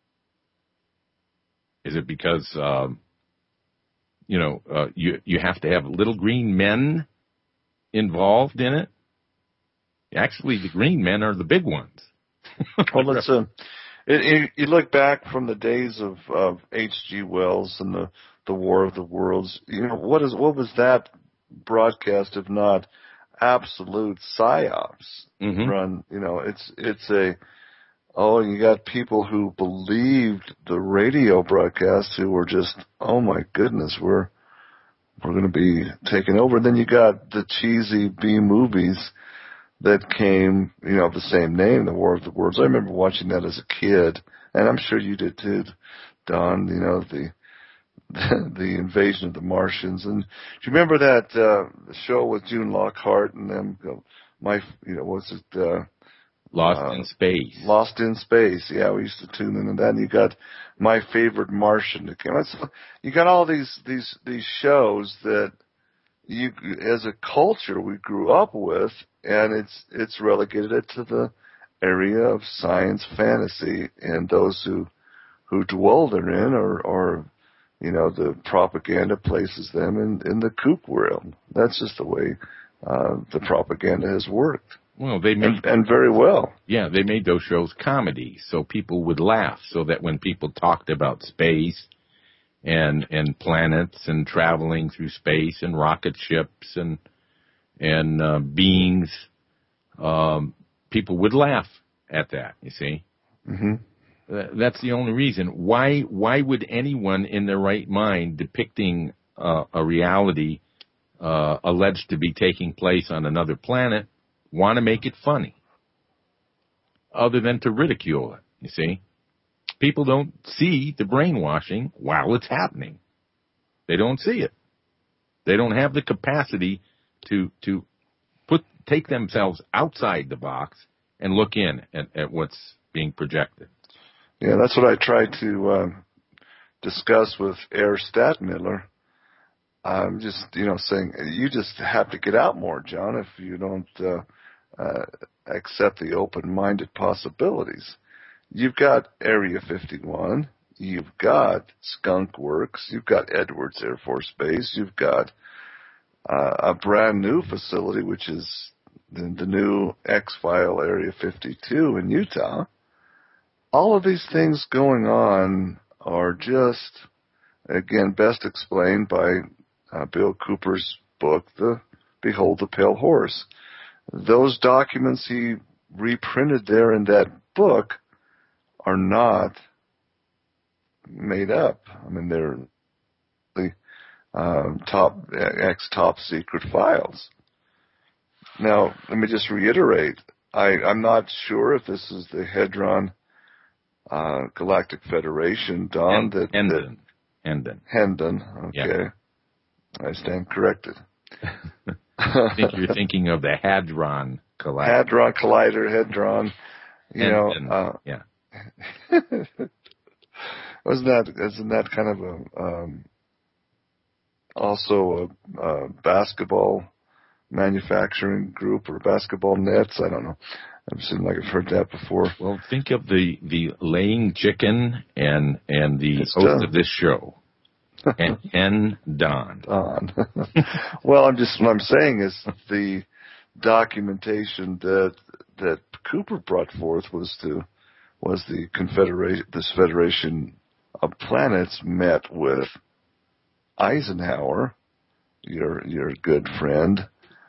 Is it because um, you know, uh, you you have to have little green men involved in it? Actually, the green men are the big ones. Well, it's a. It, it, you look back from the days of, of H G Wells and the, the War of the Worlds. You know, what is what was that broadcast if not absolute psyops? Mm-hmm. Run. You know, it's it's a. Oh, you got people who believed the radio broadcasts who were just, oh my goodness, we're we're going to be taken over. Then you got the cheesy B movies that came, you know, of the same name, The War of the Worlds. I remember watching that as a kid, and I'm sure you did too, Don. You know, the the, the invasion of the Martians. And do you remember that uh, show with June Lockhart and them? My, you know, was it? Uh, Lost uh, in Space. Lost in Space. Yeah, we used to tune in, and then you got My Favorite Martian that came out. So you got all these these these shows that you, as a culture, we grew up with, and it's it's relegated it to the area of science fantasy, and those who who dwell therein, or or you know, the propaganda places them in in the kook realm. That's just the way uh, the propaganda has worked. Well, they made and, and very well. Yeah, they made those shows comedies, so people would laugh. So that when people talked about space and and planets and traveling through space and rocket ships and and uh, beings, um, people would laugh at that. You see, mm-hmm. That's the only reason. Why why would anyone in their right mind depicting uh, a reality uh, alleged to be taking place on another planet want to make it funny, other than to ridicule it? You see, people don't see the brainwashing while it's happening. They don't see it. They don't have the capacity to to put take themselves outside the box and look in at, at what's being projected. Yeah, that's what I tried to um, discuss with Air Stadtmiller. I'm just, you know, saying you just have to get out more, John, if you don't uh, uh, accept the open-minded possibilities. You've got Area fifty-one, you've got Skunk Works, you've got Edwards Air Force Base, you've got uh, a brand new facility, which is the, the new X-File Area fifty-two in Utah. All of these things going on are just, again, best explained by uh, Bill Cooper's book, The Behold the Pale Horse. Those documents he reprinted there in that book are not made up. I mean, they're the um, top ex top secret files. Now, let me just reiterate. I, I'm not sure if this is the Hedron uh, Galactic Federation, Don. That Hendon. Hendon. Hendon. Okay. Yeah. I stand corrected. I think you're thinking of the Hadron Collider. Hadron Collider, Hadron. You Hendon. know. Uh, yeah. Wasn't that, isn't that kind of a, um, also a, a basketball manufacturing group or basketball nets? I don't know. I've seen like I've heard that before. Well, think of the, the laying chicken and, and the It's host done. of this show. and, and Don. Don. Well, I'm just, what I'm saying is the documentation that, that Cooper brought forth was to, was the Confederation, this Federation of Planets met with Eisenhower, your, your good friend,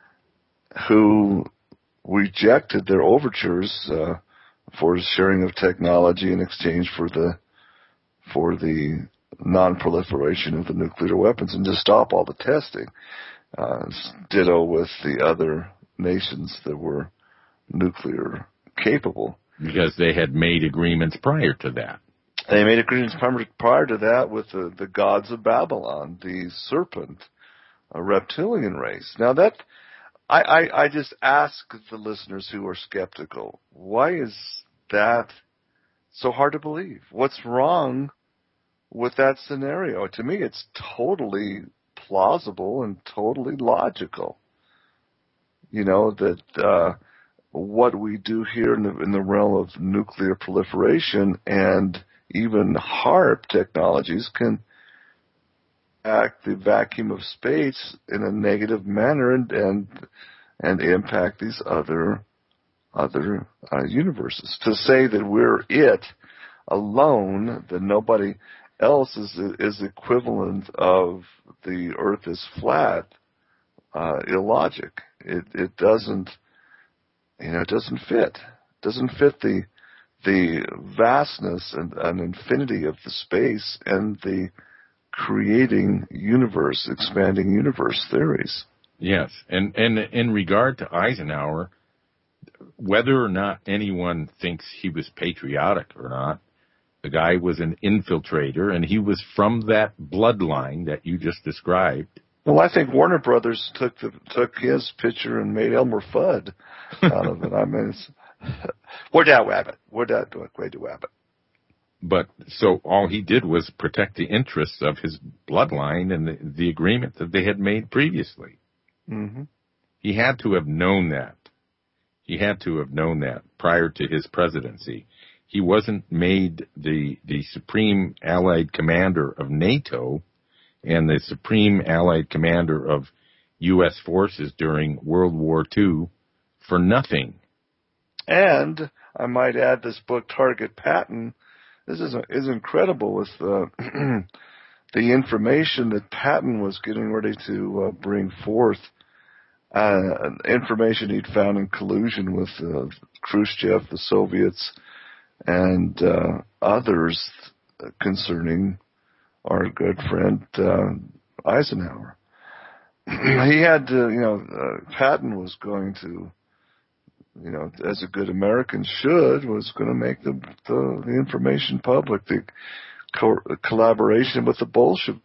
who rejected their overtures, uh, for sharing of technology in exchange for the, for the non-proliferation of the nuclear weapons and to stop all the testing. Uh, ditto with the other nations that were nuclear capable. Because they had made agreements prior to that. They made agreements prior to that with the, the gods of Babylon, the serpent, a reptilian race. Now that, I, I, I just ask the listeners who are skeptical, why is that so hard to believe? What's wrong with that scenario? To me, it's totally plausible and totally logical. You know, that uh, what we do here in the, in the realm of nuclear proliferation and even HAARP technologies can act the vacuum of space in a negative manner and and, and impact these other other uh, universes. To say that we're it alone, that nobody else is is equivalent of the Earth is flat, uh, illogic. It it doesn't, you know, it doesn't fit. It doesn't fit the the vastness and, and infinity of the space and the creating universe, expanding universe theories. Yes, and and in regard to Eisenhower, whether or not anyone thinks he was patriotic or not, the guy was an infiltrator, and he was from that bloodline that you just described. Well, I think Warner Brothers took the, took his picture and made Elmer Fudd out of it. I mean, it's, where'd that rabbit? Where'd that where'd the rabbit? But so all he did was protect the interests of his bloodline and the, the agreement that they had made previously. Mm-hmm. He had to have known that. He had to have known that prior to his presidency. He wasn't made the the Supreme Allied Commander of NATO and the Supreme Allied Commander of U S forces during World War Two for nothing. And I might add, this book, Target Patton, this is a, is incredible with uh, the information that Patton was getting ready to uh, bring forth. Uh, information he'd found in collusion with uh, Khrushchev, the Soviets, and uh, others concerning our good friend uh, Eisenhower. He had to, you know, uh, Patton was going to, you know, as a good American should, was going to make the, the, the information public, the co- collaboration with the Bolsheviks,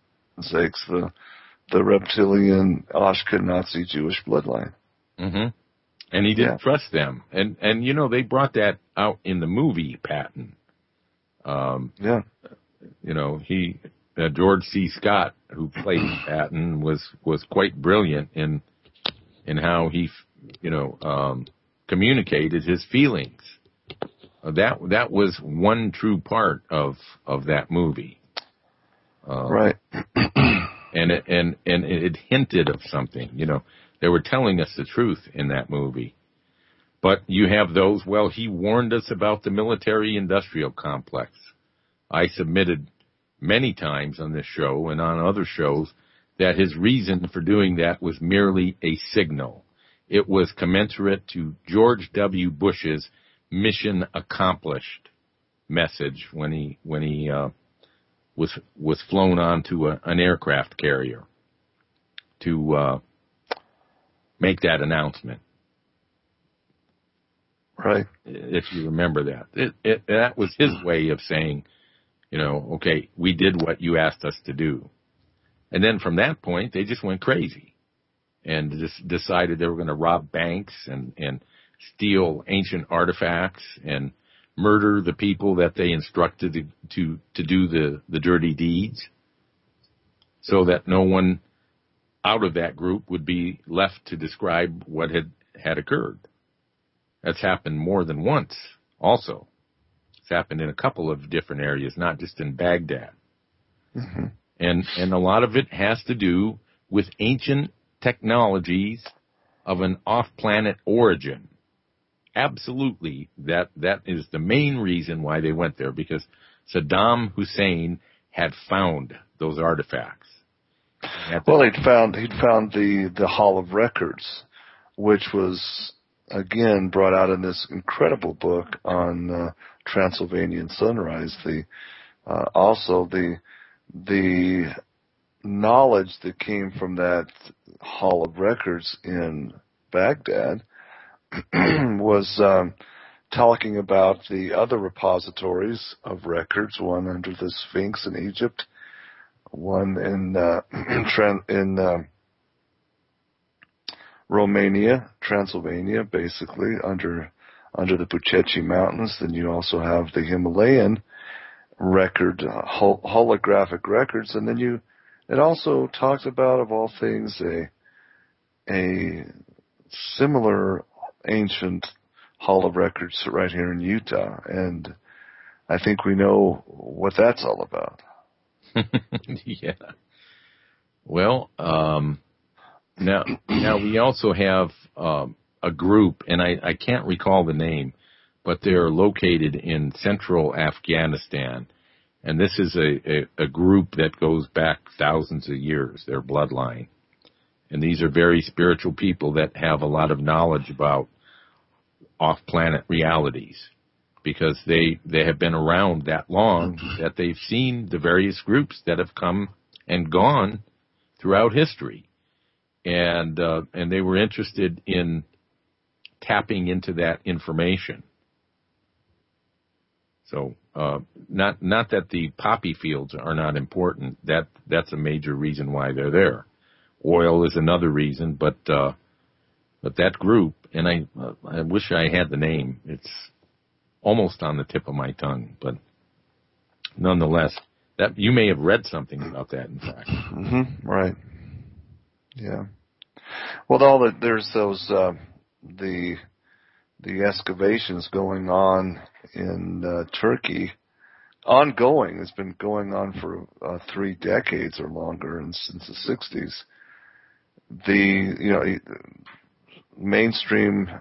the the reptilian Ashkenazi Jewish bloodline. Mm-hmm. And he didn't Yeah. trust them. And, and, you know, they brought that out in the movie Patton. Um, Yeah. you know, he, uh, George C. Scott, who played Patton, was, was quite brilliant in, in how he, you know, um, communicated his feelings. Uh, that, that was one true part of, of that movie. Um, Right. and it, and, and it hinted of something, you know, they were telling us the truth in that movie. But you have those, well, he warned us about the military-industrial complex. I submitted many times on this show and on other shows that his reason for doing that was merely a signal. It was commensurate to George W. Bush's mission accomplished message when he, when he, uh, was, was flown onto a, an aircraft carrier to, uh, make that announcement. Right. If you remember that. It, it, that was his way of saying, you know, okay, we did what you asked us to do. And then from that point, they just went crazy and just decided they were going to rob banks and, and steal ancient artifacts and murder the people that they instructed to, to, to do the, the dirty deeds, so that no one out of that group would be left to describe what had, had occurred. That's happened more than once also. It's happened in a couple of different areas, not just in Baghdad. Mm-hmm. And, and a lot of it has to do with ancient technologies of an off-planet origin. Absolutely, that, that is the main reason why they went there, because Saddam Hussein had found those artifacts. Well, he'd found he'd found the, the Hall of Records, which was again brought out in this incredible book on uh, Transylvanian Sunrise. The uh, also the the knowledge that came from that Hall of Records in Baghdad was um, talking about the other repositories of records, one under the Sphinx in Egypt, one in uh, in uh, Romania, Transylvania, basically under under the Bucetti Mountains. Then you also have the Himalayan record, uh, hol- holographic records, and then you it also talks about, of all things, a a similar ancient Hall of Records right here in Utah, and I think we know what that's all about. Yeah. Well, um, now, now we also have um, a group, and I, I can't recall the name, but they're located in central Afghanistan, and this is a, a, a group that goes back thousands of years, their bloodline. And these are very spiritual people that have a lot of knowledge about off-planet realities, because they, they have been around that long that they've seen the various groups that have come and gone throughout history. And, uh, and they were interested in tapping into that information. So, uh, not, not that the poppy fields are not important. That, that's a major reason why they're there. Oil is another reason, but, uh, but that group, and I, uh, I wish I had the name. It's almost on the tip of my tongue, but nonetheless, that you may have read something about that, in fact. Mm-hmm. Right. Yeah. Well, all the, there's those uh, the the excavations going on in uh, Turkey, ongoing. It's been going on for uh, three decades or longer, and since the sixties. The you know mainstream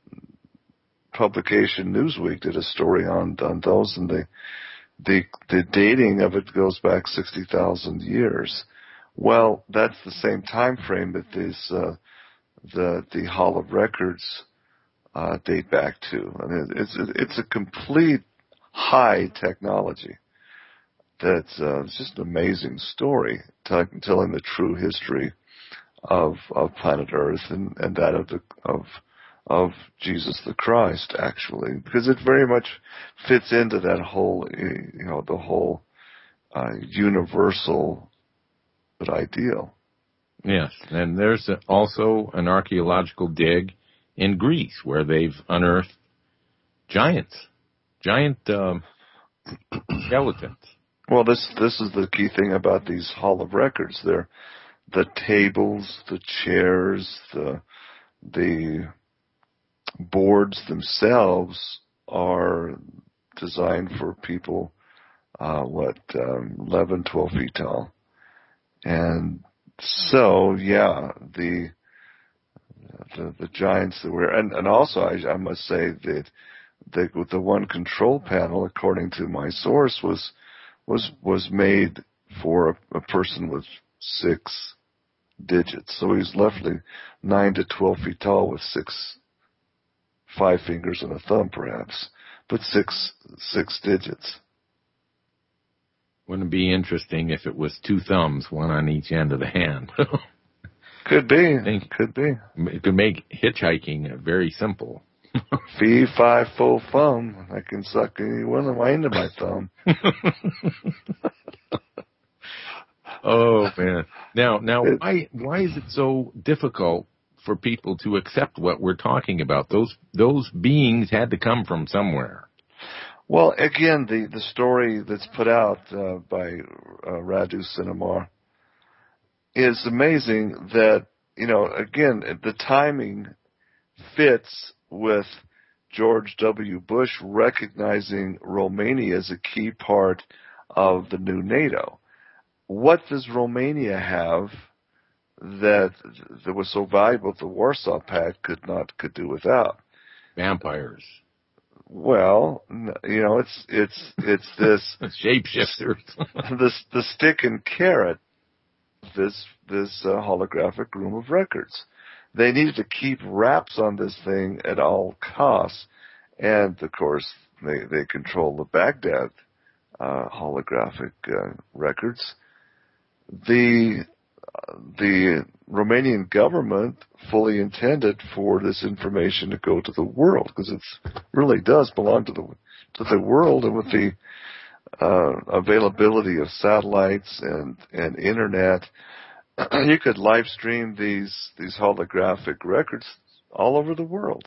publication Newsweek did a story on on those, and the the the dating of it goes back sixty thousand years. Well, that's the same time frame that this uh, the the Hall of Records uh, date back to. I mean, it's it's a complete high technology. That's uh, it's just an amazing story, t- telling the true history of of planet Earth and, and that of the of of Jesus the Christ, actually, because it very much fits into that whole, you know, the whole uh, universal ideal. Yes, and there's also an archaeological dig in Greece where they've unearthed giants, giant um, skeletons. Well, this this is the key thing about these Hall of Records. They're the tables, the chairs, the the boards themselves are designed for people, uh, what, um, eleven, twelve feet tall. And so, yeah, the, the, the giants that were, and, and also I, I must say that the, the one control panel, according to my source, was, was, was made for a, a person with six digits. So he's roughly nine to twelve feet tall with six, five fingers and a thumb perhaps, but six, six digits. Wouldn't it be interesting if it was two thumbs, one on each end of the hand? Could be. Could be. It could make hitchhiking very simple. Fee, fi, fo, fum. I can suck any one of my into my thumb. Oh man! Now, now, why why is it so difficult for people to accept what we're talking about? Those those beings had to come from somewhere. Well, again, the, the story that's put out uh, by uh, Radu Cinema is amazing that, you know, again, the timing fits with George W. Bush recognizing Romania as a key part of the new NATO. What does Romania have that that was so valuable the Warsaw Pact could not could do without? Vampires. Well, you know, it's it's it's this shapeshifters. this the stick and carrot. This this uh, holographic room of records. They needed to keep wraps on this thing at all costs, and of course they they control the Baghdad uh, holographic uh, records. The the Romanian government fully intended for this information to go to the world, because it really does belong to the to the world, and with the uh, availability of satellites and, and internet, you could live stream these these holographic records all over the world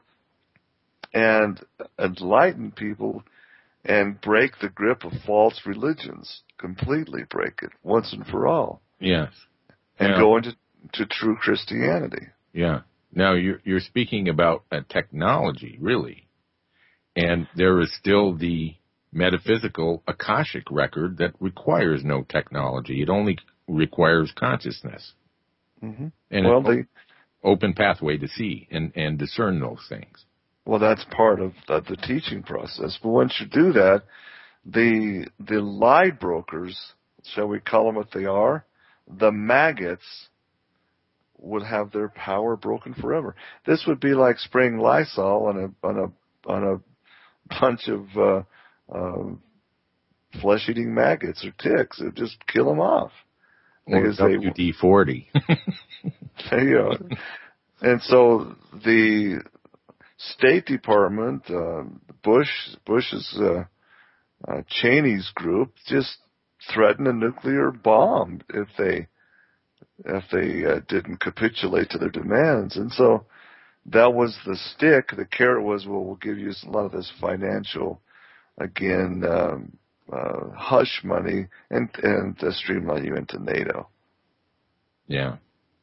and enlighten people and break the grip of false religions, completely break it once and for all. Yes. And yeah. go into to true Christianity. Yeah. Now, you're, you're speaking about a technology, really. And there is still the metaphysical Akashic record that requires no technology. It only requires consciousness. Mm-hmm. And well, an the, open pathway to see and, and discern those things. Well, that's part of the, the teaching process. But once you do that, the the lie brokers, shall we call them what they are, the maggots, would have their power broken forever. This would be like spraying Lysol on a on a on a bunch of uh, uh, flesh-eating maggots or ticks. It'd just kill them off. Or W D forty. You know. And so the State Department, uh, Bush, Bush's uh, uh, Cheney's group, just threatened a nuclear bomb if they if they uh, didn't capitulate to their demands. And so that was the stick. The carrot was, well, we'll give you a lot of this financial, again, um, uh, hush money and and uh, streamline you into NATO. Yeah.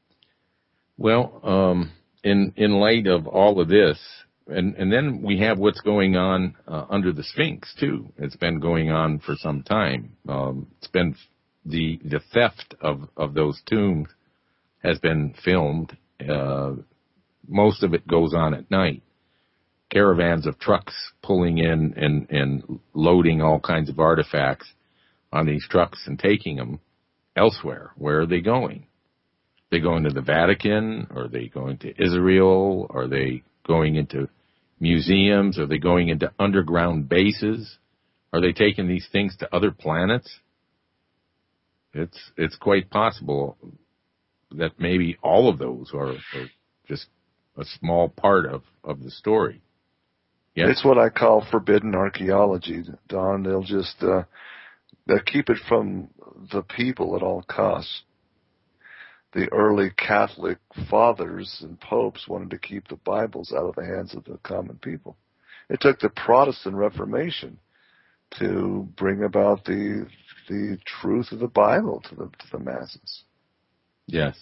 Well, um, in in light of all of this, and and then we have what's going on uh, under the Sphinx too. It's been going on for some time. Um, it's been the the theft of of those tombs has been filmed. Uh, most of it goes on at night. Caravans of trucks pulling in and and loading all kinds of artifacts on these trucks and taking them elsewhere. Where are they going? Are they going to the Vatican? Are they going to Israel? Are they going into museums? Are they going into underground bases? Are they taking these things to other planets? It's it's quite possible that maybe all of those are, are just a small part of, of the story. Yes? It's what I call forbidden archaeology, Don. They'll just uh, they'll keep it from the people at all costs. The early Catholic fathers and popes wanted to keep the Bibles out of the hands of the common people. It took the Protestant Reformation to bring about the the truth of the Bible to the to the masses. Yes.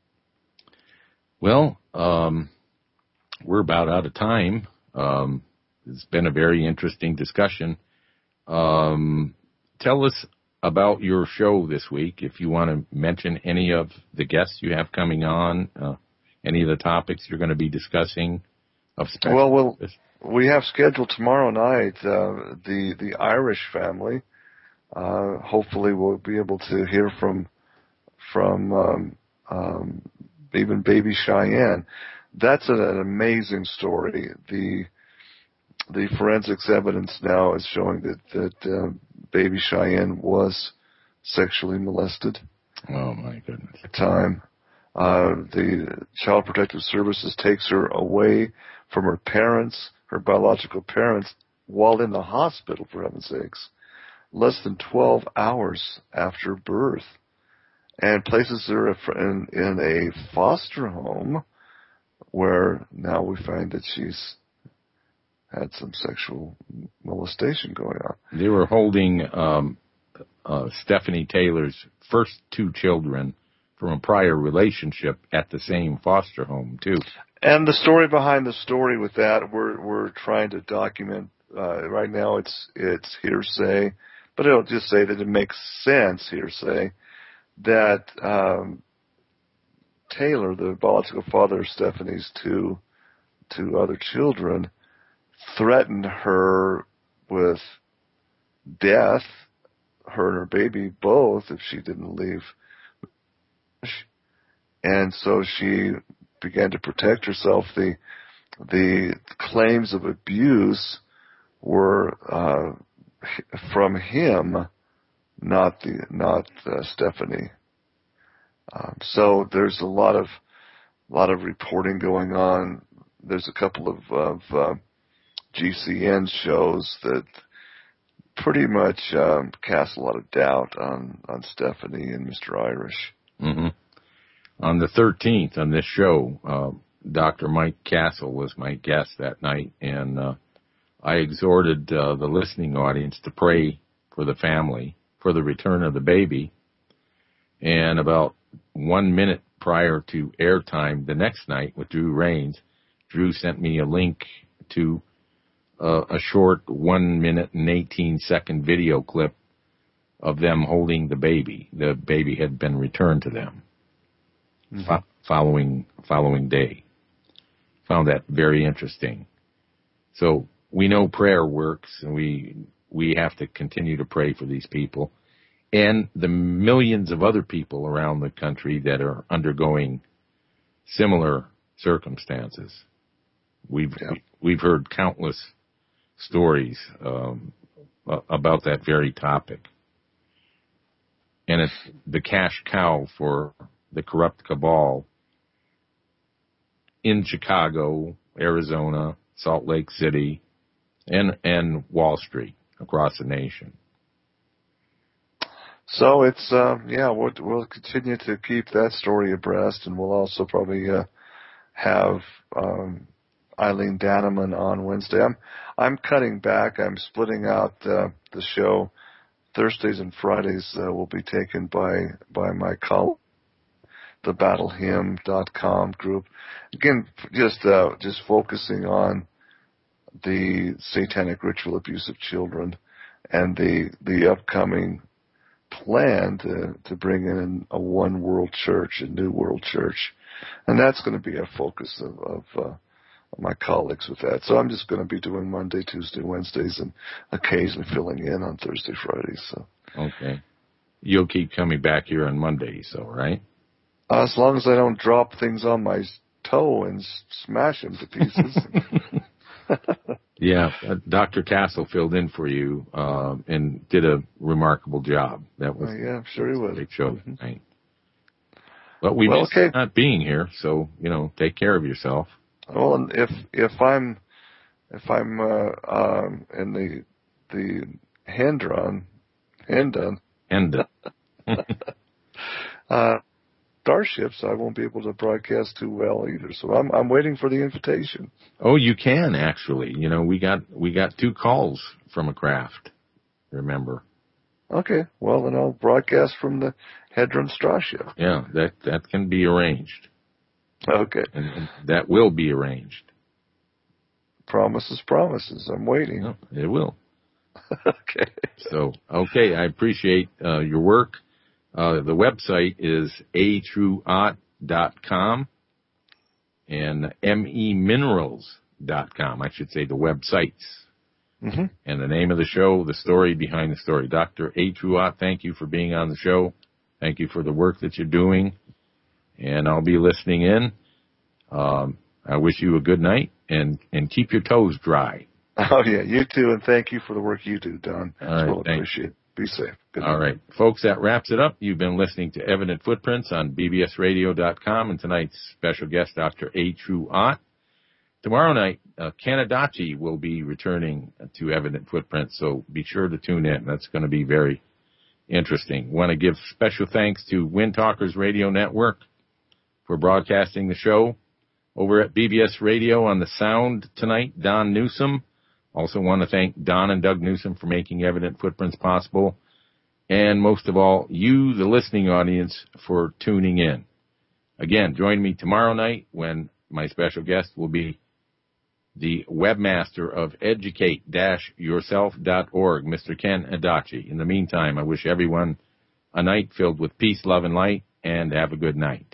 Well, um, we're about out of time. Um, it's been a very interesting discussion. Um, tell us about your show this week, if you want to mention any of the guests you have coming on, uh, any of the topics you're going to be discussing of special. Well, we'll we have scheduled tomorrow night uh, the the Irish family. Uh, hopefully, we'll be able to hear from from um, um, even baby Cheyenne. That's an, an amazing story. The the forensics evidence now is showing that that uh, baby Cheyenne was sexually molested. Oh my goodness! At the time, uh, the Child Protective Services takes her away from her parents, her biological parents, while in the hospital. For heaven's sakes, less than twelve hours after birth, and places her in, in a foster home, where now we find that she's had some sexual molestation going on. They were holding um, uh, Stephanie Taylor's first two children from a prior relationship at the same foster home, too. And the story behind the story with that, we're we're trying to document. Uh, right now, it's it's hearsay, but it'll just say that it makes sense, hearsay, that um, Taylor, the biological father of Stephanie's two two other children, threatened her with death, her and her baby both, if she didn't leave. And so she began to protect herself. The the claims of abuse were uh, from him, not the not uh, Stephanie. Um, so there's a lot of lot of reporting going on. There's a couple of, of uh, G C N shows that pretty much um, cast a lot of doubt on, on Stephanie and Mister Irish. Mm-hmm. On the thirteenth, on this show, uh, Doctor Mike Castle was my guest that night, and uh, I exhorted uh, the listening audience to pray for the family, for the return of the baby. And about one minute prior to airtime the next night with Drew Rains, Drew sent me a link to uh, a short one minute and eighteen second video clip of them holding the baby. The baby had been returned to them mm-hmm. fo- following following day. Found that very interesting. So we know prayer works, and we we have to continue to pray for these people and the millions of other people around the country that are undergoing similar circumstances. We've yeah. we've heard countless stories um, about that very topic. And it's the cash cow for the corrupt cabal in Chicago, Arizona, Salt Lake City, and and Wall Street across the nation. So it's uh, yeah, we'll, we'll continue to keep that story abreast, and we'll also probably uh, have um, Eileen Danneman on Wednesday. I'm I'm cutting back. I'm splitting out uh, the show. Thursdays and Fridays uh, will be taken by by my colleague, the battle hymn dot com group. Again, just uh, just focusing on the satanic ritual abuse of children and the the upcoming plan to to bring in a one world church, a new world church, and that's going to be a focus of, of uh, my colleagues with that. So I'm just going to be doing Monday, Tuesday, Wednesdays, and occasionally filling in on Thursday, Fridays. So okay, you'll keep coming back here on Mondays, so right? Uh, as long as I don't drop things on my toe and s- smash them to pieces. Yeah, uh, Doctor Castle filled in for you uh, and did a remarkable job. That was uh, yeah, sure he was. A great show mm-hmm. tonight. But we well, miss okay. not being here, so you know, take care of yourself. Well, and if if I'm if I'm uh, um, in the the Hendron, Hendon, Hendon, uh, starships, I won't be able to broadcast too well either. So I'm I'm waiting for the invitation. Oh, you can actually. You know, we got we got two calls from a craft. Remember? Okay. Well, then I'll broadcast from the Hedron Starship. Yeah, that that can be arranged. Okay. And, and that will be arranged. Promises, promises. I'm waiting. No, it will. Okay. So, okay, I appreciate uh, your work. Uh, the website is a true ot dot com and me minerals dot com. I should say the websites. Mm-hmm. And the name of the show, the story behind the story. Doctor A. Truott, thank you for being on the show. Thank you for the work that you're doing. And I'll be listening in. Um, I wish you a good night, and, and keep your toes dry. Oh, yeah, you too, and thank you for the work you do, Don. All right, well thanks. Appreciate it. Be safe. Good All night. right. Folks, that wraps it up. You've been listening to Evident Footprints on B B S radio dot com, and tonight's special guest, Doctor A. Truott. Tomorrow night, uh, Canadachi will be returning to Evident Footprints, so be sure to tune in. That's going to be very interesting. Want to give special thanks to Wind Talkers Radio Network for broadcasting the show. Over at B B S Radio on the sound tonight, Don Newsom. Also want to thank Don and Doug Newsom for making Evident Footprints possible. And most of all, you, the listening audience, for tuning in. Again, join me tomorrow night when my special guest will be the webmaster of educate dash yourself dot org, Mister Ken Adachi. In the meantime, I wish everyone a night filled with peace, love, and light, and have a good night.